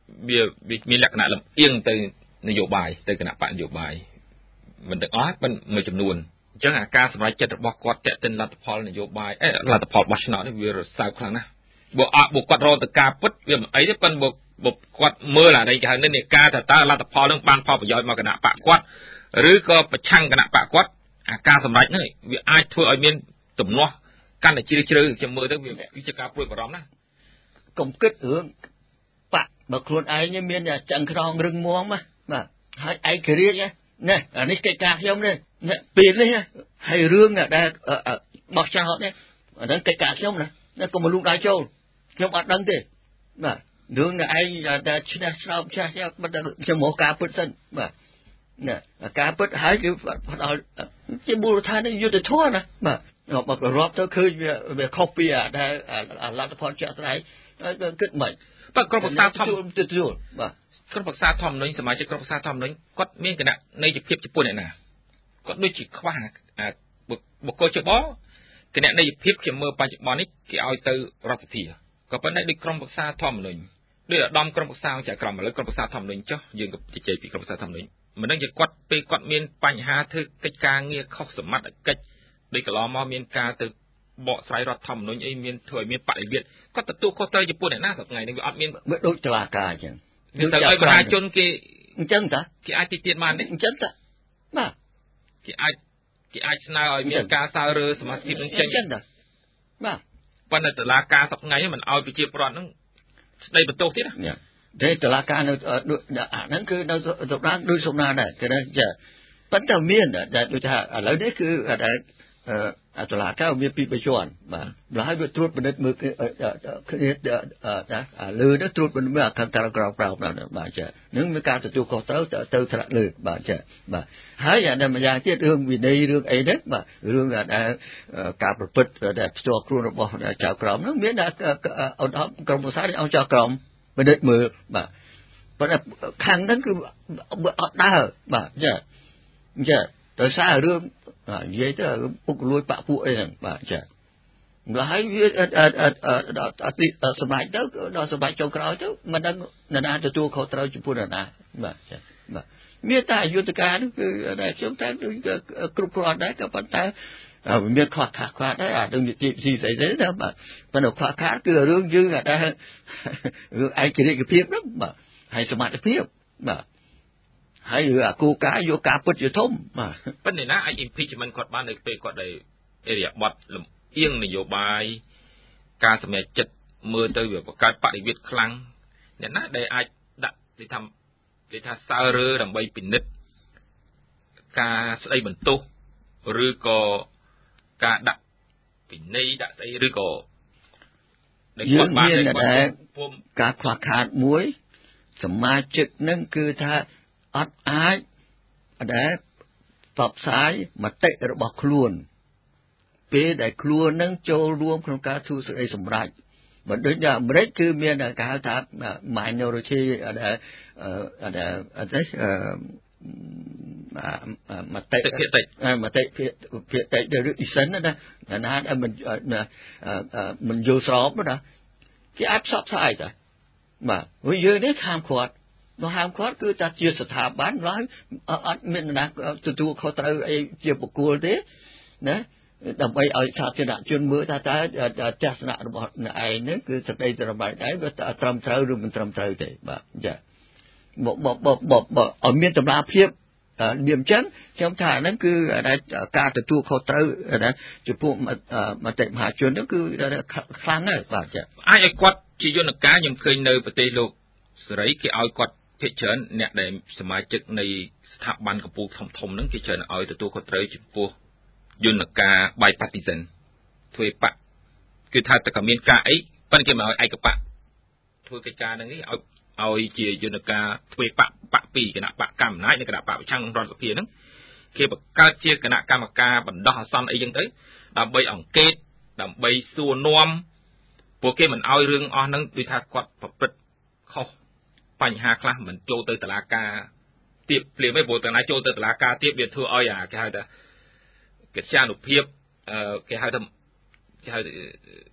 វាមានលក្ខណៈលំអៀងទៅនយោបាយទៅគណៈបកនយោបាយមិនទាំងអស់ប៉ុន្តែមួយចំនួនអញ្ចឹងអាការសម្រេចចិត្តរបស់គាត់តេតិនលទ្ធផលនយោបាយអេលទ្ធផលបោះឆ្នោតនេះវារសើបខ្លាំងណាស់បើអត់បើគាត់រកទៅការពិតវាមិនអីទេប៉ុន្តែបើគាត់មើលអានេះគេហៅនេះការថាតើលទ្ធផលនឹងបានផលប្រយោជន៍មកគណៈបកគាត់ឬក៏ប្រឆាំងគណៈបកគាត់អាការសម្រេចនេះវាអាចធ្វើឲ្យមានទំនាស់កាន់តែជ្រាលជ្រៅចាំមើលទៅវាគឺជាការព្រួយបារម្ភណាកុំគិតរឿងបកបើខ្លួនឯងមានចាំងខ្នងរឹងមាំណាបាទហើយឯករាជ្យណាអានេះកិច្ចការខ្ញុំនេះពេលនេះហើយរឿងដែលបោះចោលនេះអាហ្នឹងកិច្ចការខ្ញុំណាកុំមកលូកដៃចូលខ្ញុំអត់ដឹងទេបាទរឿងឯងតែឈ្នះឆ្នោតឈ្នះខ្ញុំខ្ញុំមកការពិតសិនបាទណាការពិតហើយគឺផ្ដល់ជាមូលដ្ឋានយុទ្ធធម៌ណាបាទបើក៏រាប់ទៅឃើញវាវាខុសពីដែលលទ្ធផលជាក់ស្ដែងគិតមិនបើក្រុមប្រឹក្សាធំទទួលបាទក្រុមប្រឹក្សាធំនេះសមាជិកក្រុមប្រឹក្សាធំនេះគាត់មានគណៈនៃជាភាពចំពោះអ្នកណាគាត់ដូចជាខ្វះបុគ្គលច្បល់គណៈនៃភាពខ្ញុំមើលបច្ចុប្បន្ននេះគេឲ្យទៅរដ្ឋសភាក៏ប៉ុន្តែដូចក្រុមប្រឹក្សាធំនេះដូចឧត្តមក្រុមប្រឹក្សាចៅក្រមឥឡូវក្រុមប្រឹក្សាធំនេះចុះយើងក៏ជជែកពីក្រុមប្រឹក្សាធំនេះមិនដឹងជាគាត់ពេលគាត់មានបញ្ហាធ្វើកិច្ចការងារខុសសមត្ថកិច្ចដូចកន្លងមកមានការទៅបកស្រាយរដ្ឋធម្មនុញ្ញអីមានធ្វើឲ្យមានបរិវាទគាត់ទទួលខុសត្រូវចំពោះអ្នកណាសប្តាហ៍នេះវាអត់មានដូចតុលាការអញ្ចឹងទៅឲ្យប្រជាជនគេអញ្ចឹងតាគេអាចទីទៀតបានទេអញ្ចឹងតាបាទគេអាចគេអាចស្នើឲ្យមានការសើរើសមាជិកនឹងចេញអញ្ចឹងតាបាទប៉ុន្តែតុលាការសប្តាហ៍នេះមិនឲ្យប្រជាពលរដ្ឋនឹងស្ដីបន្ទោសទៀតណាតែតុលាការនៅអាហ្នឹងគឺនៅសម្រាប់ដូចសម្រាប់ដែរគេថាប៉ុន្តែមានដែលដូចថាឥឡូវនេះគឺដែលអតុលាការមានពីរបីជាន់បាទម្ល៉េះហើយវាត្រួតពិនិត្យមើលគ្នាណាលើនេះត្រួតពិនិត្យមើលអាខាងក្រៅក្រៅក្រៅបាទចានឹងមានការទទួលខុសត្រូវទៅថ្នាក់លើបាទចាបាទហើយអានេះម្យ៉ាងទៀតរឿងវិន័យរឿងអីហ្នឹងបាទរឿងដែលការប្រព្រឹត្តដែលផ្ទាល់ខ្លួនរបស់ចៅក្រមហ្នឹងមានតែឧត្តមក្រុមប្រឹក្សាអង្គចៅក្រមពិនិត្យមើលបាទប៉ុន្តែខាងហ្នឹងគឺអត់ដើរបាទចាចាដោយសាររឿងនិយាយទៅពុកលួយបាក់ពួកអីហ្នឹងបាទចាម្ល៉េះហើយវាសម្រាប់ទៅដល់សម្រាប់ចុងក្រោយទៅមិនដឹងនរណាទទួលខុសត្រូវចំពោះនរណាបាទចាបាទមានតែយុទ្ធការនោះគឺតែខ្ញុំតែគ្រប់គ្រាន់ដែរក៏ប៉ុន្តែមានខ្វះខាតខ្វះដែរអារឿងទីស៊ីស្អីទេណាបាទប៉ុន្តែខ្វះខាតគឺរឿងយើងដែលរឿងឯករាជ្យភាពហ្នឹងបាទហើយសមត្ថភាពបាទហើយអាគូការយកការពិតជាធំបាទប៉ុន្តែណាអាច impeachment គាត់បាននៅពេលគាត់ដែលអេរិយាប័ត្រលំអៀងនយោបាយការសម្រេចចិត្តមើលទៅវាបង្កើតបរិវាទខ្លាំងអ្នកណាដែលអាចដាក់គេថាគេថាសើរើដើម្បីពិនិត្យការស្ដីបន្ទោសឬក៏ការដាក់ពិន័យដាក់ស្អីឬក៏ដែលគាត់បានការខ្វះខាតមួយសមាជិកនឹងគឺថាអត់អាចដែលផ្សព្វផ្សាយមតិរបស់ខ្លួនពេលដែលខ្លួននឹងចូលរួមក្នុងការធ្វើសេចក្តីសម្រេចបើដូចនៅអាមេរិកគឺមានគេហៅថា minority ដែលដែលអត់ទេមតិភាគតិចមតិភាគភាគតិចឬ dissent ណាណាដែលមិនមិនយល់ស្របណាគេអាចផ្សព្វផ្សាយតាបាទវិញយើងនេះខាមគាត់នោះហាមគាត់គឺថាជាស្ថាប័នឡើយអត់មានណាទទួលខុសត្រូវអីជាបុគ្គលទេណាដើម្បីឲ្យសាធារណជនមើលថាតើទស្សនៈរបស់អ្នកឯងហ្នឹងគឺសេចក្តីត្រឹមត្រូវវាត្រឹមត្រូវឬមិនត្រឹមត្រូវទេបាទចាមកមកមកមកឲ្យមានតម្លាភាពនិយាយអញ្ចឹងខ្ញុំថាអាហ្នឹងគឺការទទួលខុសត្រូវណាចំពោះមតិមហាជនហ្នឹងគឺខ្លាំងណាស់បាទចាអាចឲ្យគាត់ជាយន្តការខ្ញុំឃើញនៅប្រទេសលោកសេរីគេឲ្យគាត់ភាគច្រើនអ្នកដែលសមាជិកនៃស្ថាប័នកម្ពុជាធំធំហ្នឹងគេច្រើនឲ្យទទួលខុសត្រូវចំពោះយន្តការ bipartisan ធ្វើបកគឺថាតែក៏មានការអីប៉ុន្តែគេមិនឲ្យឯកបកធ្វើកិច្ចការហ្នឹងនេះឲ្យឲ្យជាយន្តការធ្វើបកបកពីរគណៈបកកម្មាធិការនិងគណៈបកប្រឆាំងរដ្ឋសភាហ្នឹងគេបង្កើតជាគណៈកម្មការបណ្ដោះអាសន្នអីចឹងទៅដើម្បីអង្កេតដើម្បីសួរនាំពួកគេមិនឲ្យរឿងអស់ហ្នឹងដូចថាគាត់ប្រព្រឹត្តខុសបញ្ហាខ្លះមិនចូលទៅតុលាការទៀតភ្លាមទេព្រោះតាណាចូលទៅតុលាការទៀតវាធ្វើឲ្យអាគេហៅថាកិត្យានុភាពគេហៅថាគេហៅ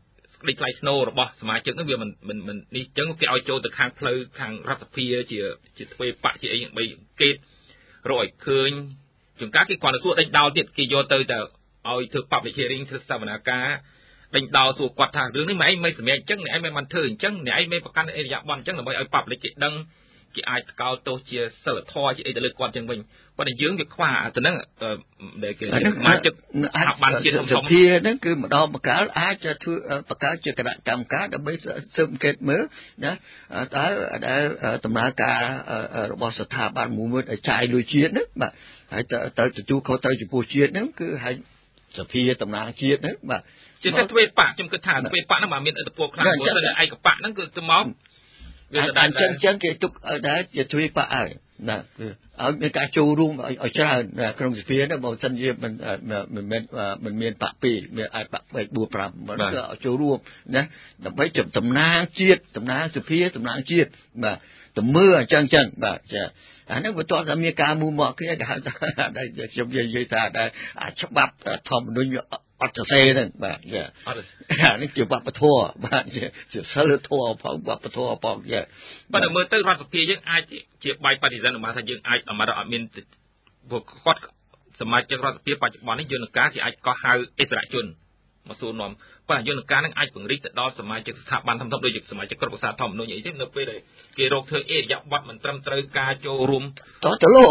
ក្តីថ្លៃថ្នូររបស់សមាជិកហ្នឹងវាមិនមិនមិននេះអញ្ចឹងគេឲ្យចូលទៅខាងផ្លូវខាងរដ្ឋសភាជាជាទ្វេបកជាអីបីគេរកឲ្យឃើញជួនកាលគេគាត់ទៅសួរដេញដោលទៀតគេយកទៅទៅឲ្យធ្វើ public hearing ធ្វើសវនាការដេញដោលសួរគាត់ថារឿងនេះមិនឯងមិនសម្រាប់អញ្ចឹងអ្នកឯងមិនបានធ្វើអញ្ចឹងអ្នកឯងមិនប្រកាន់អេរយាប័នអញ្ចឹងដើម្បីឲ្យ public គេដឹងគេអាចថ្កោលទោសជាសិលធម៌ជាអីទៅលើគាត់អញ្ចឹងវិញប៉ុន្តែយើងវាខ្វះទៅហ្នឹងដែលគេសមាជិកអាចបានជាតិធំៗហ្នឹងគឺម្ដងម្កាលអាចจะធ្វើបង្កើតជាគណៈកម្មការដើម្បីស៊ើបអង្កេតមើលណាតើដែលដំណើរការរបស់ស្ថាប័នមួយមួយចាយលុយជាតិហ្នឹងបាទហើយទៅទទួលខុសត្រូវចំពោះជាតិហ្នឹងគឺហើយសភាតំណាងជាតិហ្នឹងបាទជាតែទ្វេបកខ្ញុំគិតថាទ្វេបកហ្នឹងមិនមានឥទ្ធិពលខ្លាំងព្រោះតែឯកបកហ្នឹងគឺទៅមកវាអញ្ចឹងអញ្ចឹងគេទុកដែរជាទ្វេបកហើយណាឲ្យមានការចូលរួមឲ្យច្រើនក្នុងសភាហ្នឹងបើមិនសិនជាមិនមិនមែនមិនមានបកពីរមានអាចបកបីបួនប្រាំមិនគឺឲ្យចូលរួមណាដើម្បីតំណាងជាតិតំណាងសភាតំណាងជាតិបាទទៅមើលអញ្ចឹងអញ្ចឹងបាទចាអាហ្នឹងវាតោះតែមានការមូមកគ្នាគេហៅថាដែលខ្ញុំនិយាយថាដែលច្បាប់ធម្មនុញ្ញអត់សរសេរហ្នឹងបាទចាអានេះជាវប្បធម៌បាទជាសិលធម៌ផងវប្បធម៌ផងចាប៉ុន្តែមើលទៅរដ្ឋសភាយើងអាចជាបាយបដិសេធមកថាយើងអាចអមរអត់មានពួកគាត់សមាជិករដ្ឋសភាបច្ចុប្បន្ននេះយន្តការគេអាចកោះហៅអិសរាជជនមកសួរនាំប៉ុន្តែយន្តការនឹងអាចពង្រីកទៅដល់សមាជិកស្ថាប័នធំៗដូចជាសមាជិកក្រុមប្រឹក្សាធម្មនុញ្ញអីទេនៅពេលដែលគេរកធ្វើអេរយាប័តមិនត្រឹមត្រូវការចូលរួមតទៅលោ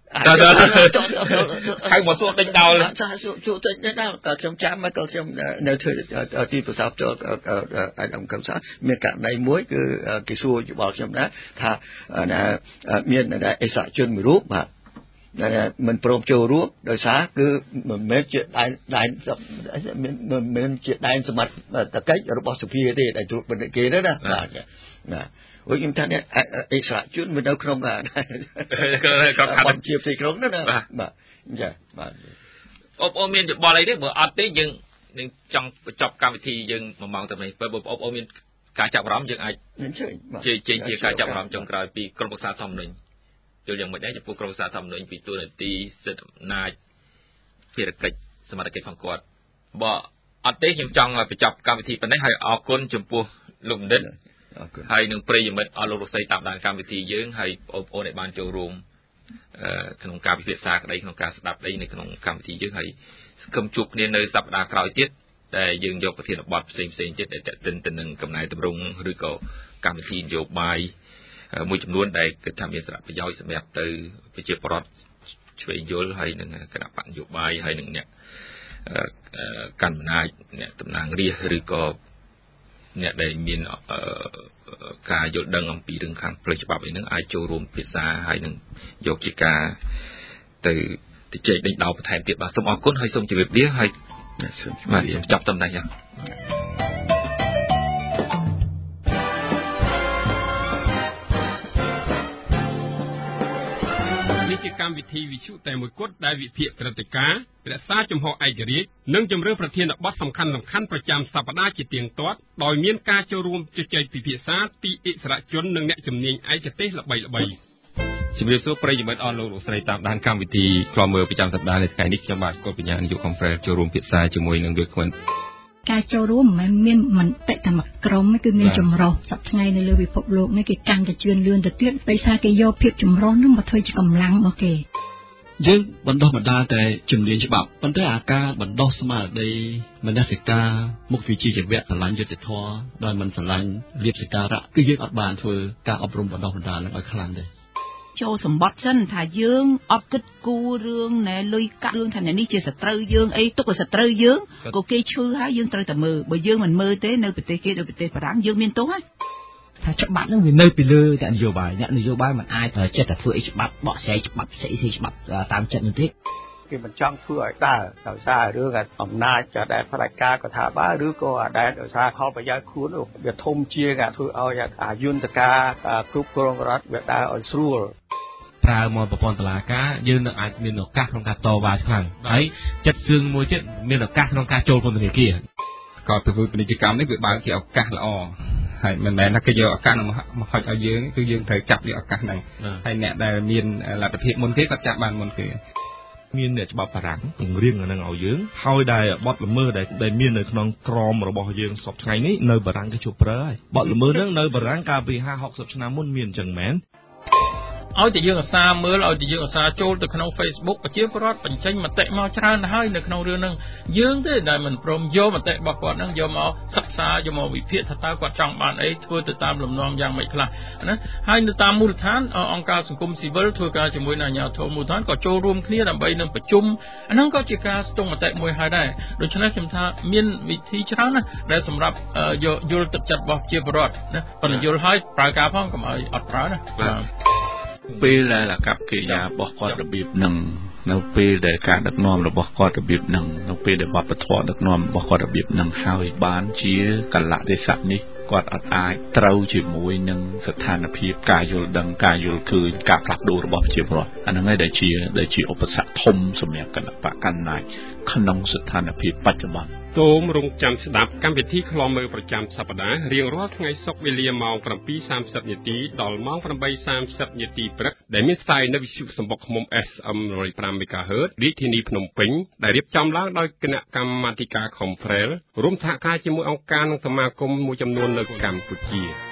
ហៅមកសួរដេញដោលចាសួរដេញដោលក៏ខ្ញុំចាំមកក៏ខ្ញុំនៅធ្វើទីប្រសពចូលអាយអង្គសាមានករណីមួយគឺគេសួរយោបល់ខ្ញុំដែរថាមានអិសរាជជនមួយរូបបាទដែលមិនព្រមចូលរួមដោយសារគឺមិនមែនជាដែនដែនមិនមែនជាដែនសមត្ថកិច្ចរបស់សភាទេដែលត្រួតពិនិត្យគេណាបាទណាអូខ្ញុំថានេះអិសរាជជនមិននៅក្នុងគាត់គាត់ជាផ្ទៃក្រុងណាបាទចាបាទបងប្អូនមានយោបល់អីទេបើអត់ទេយើងនឹងចង់បញ្ចប់កម្មវិធីយើងមួយម៉ោងទៅនេះបើបងប្អូនមានការចាប់អារម្មណ៍យើងអាចជាជាជាការចាប់អារម្មណ៍ចុងក្រោយពីក្រុមប្រឹក្សាធម្មនុញ្ញយល់យ៉ាងម៉េចដែរចំពោះក្រុមប្រឹក្សាធម្មនុញ្ញពីទូនាទីសិទ្ធិអំណាចភារកិច្ចសមត្ថកិច្ចផងគាត់បើអត់ទេខ្ញុំចង់បញ្ចប់កម្មវិធីប៉ុណ្ណេះហើយអរគុណចំពោះលោកបណ្ឌិតហើយនឹងប្រិយមិត្តអស់លោកលោកស្រីតាមដានកម្មវិធីយើងហើយបងប្អូនដែលបានចូលរួមក្នុងការពិភាក្សាក្តីក្នុងការស្ដាប់ក្តីនៅក្នុងកម្មវិធីយើងហើយសង្ឃឹមជួបគ្នានៅសប្តាហ៍ក្រោយទៀតដែលយើងយកប្រធានបទផ្សេងផ្សេងទៀតដែលតេតិនទៅនឹងកំណែតម្រង់ឬក៏កម្មវិធីនយោបាយមួយចំនួនដែលគិតថាមានសារៈប្រយោជន៍សម្រាប់ទៅប្រជាពលរដ្ឋឆ្វេងយល់ហើយនឹងគណៈបកនយោបាយហើយនឹងអ្នកកាន់អំណាចអ្នកតំណាងរាស្ត្រឬក៏អ្នកដែលមានការយល់ដឹងអំពីរឿងខាងផ្លូវច្បាប់អីហ្នឹងអាចចូលរួមពិភាក្សាហើយនឹងយកជាការទៅទៅជែកដេញដោលបន្ថែមទៀតបាទសូមអរគុណហើយសូមជម្រាបលាហើយបាទចាប់តំណែងនេះជាកម្មវិធីវិទ្យុតែមួយគត់ដែលវិភាគព្រឹត្តិការណ៍រក្សាជំហរឯករាជ្យនិងជម្រើសប្រធានបទសំខាន់ៗប្រចាំសប្តាហ៍ជាទៀងទាត់ដោយមានការចូលរួមជជែកពិភាក្សាពីអិសរាជជននិងអ្នកជំនាញឯកទេសល្បីៗជំរាបសួរប្រិយមិត្តអស់លោកលោកស្រីតាមដានកម្មវិធីខ្លមមើលប្រចាំសប្តាហ៍នៅថ្ងៃនេះខ្ញុំបាទកុលបញ្ញានាយកខំហ្វ្រែលចូលរួមពិភាក្សាជាមួយនឹងវាគ្មិនការចូលរួមមិនមែនមានមន្តិតែមួយក្រុមទេគឺមានចម្រុះសប្តាហ៍ថ្ងៃនៅលើពិភពលោកនេះគេកាន់តែជឿនលឿនទៅទៀតដោយសារគេយកភាពចម្រុះនោះមកធ្វើជាកម្លាំងរបស់គេយើងបណ្ដោះបណ្ដាលតែជំនាញច្បាប់ប៉ុន្តែអាការបណ្ដោះស្មារតីមនសិការមុខវិជ្ជាជីវៈស្រឡាញ់យុត្តិធម៌ដោយមិនស្រឡាញ់លៀបសក្ការៈគឺយើងអត់បានធ្វើការអប់រំបណ្ដោះបណ្ដាលនឹងឲ្យខ្លាំងទេចូលសម្បត្តិសិនថាយើងអត់គិតគូររឿងណែលុយកាក់រឿងថានេះជាសត្រូវយើងអីទុកឲ្យសត្រូវយើងក៏គេឈឺហើយយើងត្រូវតែមើលបើយើងមិនមើលទេនៅប្រទេសគេដូចប្រទេសបារាំងយើងមានទោសហើយថាច្បាប់នឹងវានៅពីលើអ្នកនយោបាយអ្នកនយោបាយមិនអាចចិត្តតែធ្វើអីច្បាប់បកស្រាយច្បាប់ស្អីស្អីច្បាប់តាមចិត្តនោះទេគេមិនចង់ធ្វើឲ្យដើរដោយសាររឿងអំណាចដែលផ្ដាច់ការក៏ថាបើឬក៏ដែលដោយសារផលប្រយោជន៍ខ្លួនវាធំជាងធ្វើឲ្យអាយន្តការគ្រប់គ្រងរដ្ឋវាដើរឲ្យស្រួលប្រើមកប្រព័ន្ធតុលាការយើងនឹងអាចមានឱកាសក្នុងការតវ៉ាខ្លាំងហើយចិត្តជើងមួយទៀតមានឱកាសក្នុងការចូលពន្ធនាគារក៏ធ្វើពាណិជ្ជកម្មនេះវាបើកជាឱកាសល្អហើយមិនមែនថាគេយកឱកាសនោះមកហុចឲ្យយើងគឺយើងត្រូវចាប់យកឱកាសហ្នឹងហើយអ្នកដែលមានលទ្ធភាពមុនគេគាត់ចាប់បានមុនគេមានអ្នកច្បាប់បារាំងពង្រៀងនឹងឲ្យយើងហើយដែលបទល្មើសដែលដែលមាននៅក្នុងក្រមរបស់យើងសពថ្ងៃនេះនៅបារាំងគេជួបប្រើហើយបទល្មើសហ្នឹងនៅបារាំងកាលពីห้าหกสิบឆ្នាំមុនមានអញ្ចឹងមែនឲ្យតែយើងអាសាមើលឲ្យតែយើងអាសាចូលទៅក្នុង Facebook ប្រជាពលរដ្ឋបញ្ចេញមតិមកច្រើនទៅហើយនៅក្នុងរឿងហ្នឹងយើងទេដែលមិនព្រមយកមតិរបស់គាត់ហ្នឹងយកមកសិក្សាយកមកវិភាគថាតើគាត់ចង់បានអីធ្វើទៅតាមលំនាំយ៉ាងម៉េចខ្លះណាហើយនៅតាមមូលដ្ឋានអង្គការសង្គមស៊ីវិលធ្វើការជាមួយនឹងអាជ្ញាធរមូលដ្ឋានក៏ចូលរួមគ្នាដើម្បីនឹងប្រជុំអាហ្នឹងក៏ជាការស្ទង់មតិមួយហើយដែរដូច្នេះខ្ញុំថាមានវិធីច្រើនណាស់ដែលសម្រាប់យកយល់ទឹកចិត្តរបស់ប្រជាពលរដ្ឋណាប៉ុន្តែយល់ហើយប្រើការផងកុំឲ្យអត់ប្រើណាបាទពេលដែលអាកប្បកិរិយារបស់គាត់របៀបនឹងនៅពេលដែលការដឹកនាំរបស់គាត់របៀបនឹងនៅពេលដែលវប្បធម៌ដឹកនាំរបស់គាត់របៀបនឹងហើយបានជាកលៈទេសៈនេះគាត់អត់អាចត្រូវជាមួយនឹងស្ថានភាពការយល់ដឹងការយល់ឃើញការផ្លាស់ប្ដូររបស់ប្រជាពលរដ្ឋអាហ្នឹងហើយដែលជាដែលជាឧបសគ្គធំសម្រាប់គណៈបកកណ្ដាលក្នុងស្ថានភាពបច្ចុប្បន្នសូមរងចាំស្ដាប់កម្មវិធីឃ្លាំមើលប្រចាំសប្តាហ៍រៀងរាល់ថ្ងៃសុក្រវេលាម៉ោង เจ็ดนาฬิกา สามสิบ នាទីដល់ម៉ោង แปดนาฬิกา สามสิบ នាទីព្រឹកដែលមានផ្សាយនៅវិទ្យុសំបុកឃ្មុំ เอส เอ็ม หนึ่งร้อยห้า មេហ្គាហឺត រាជធានីភ្នំពេញដែលរៀបចំឡើងដោយគណៈកម្មាធិការ Confrel រួមសហការជាមួយអង្គការនិងសមាគមមួយចំនួននៅកម្ពុជា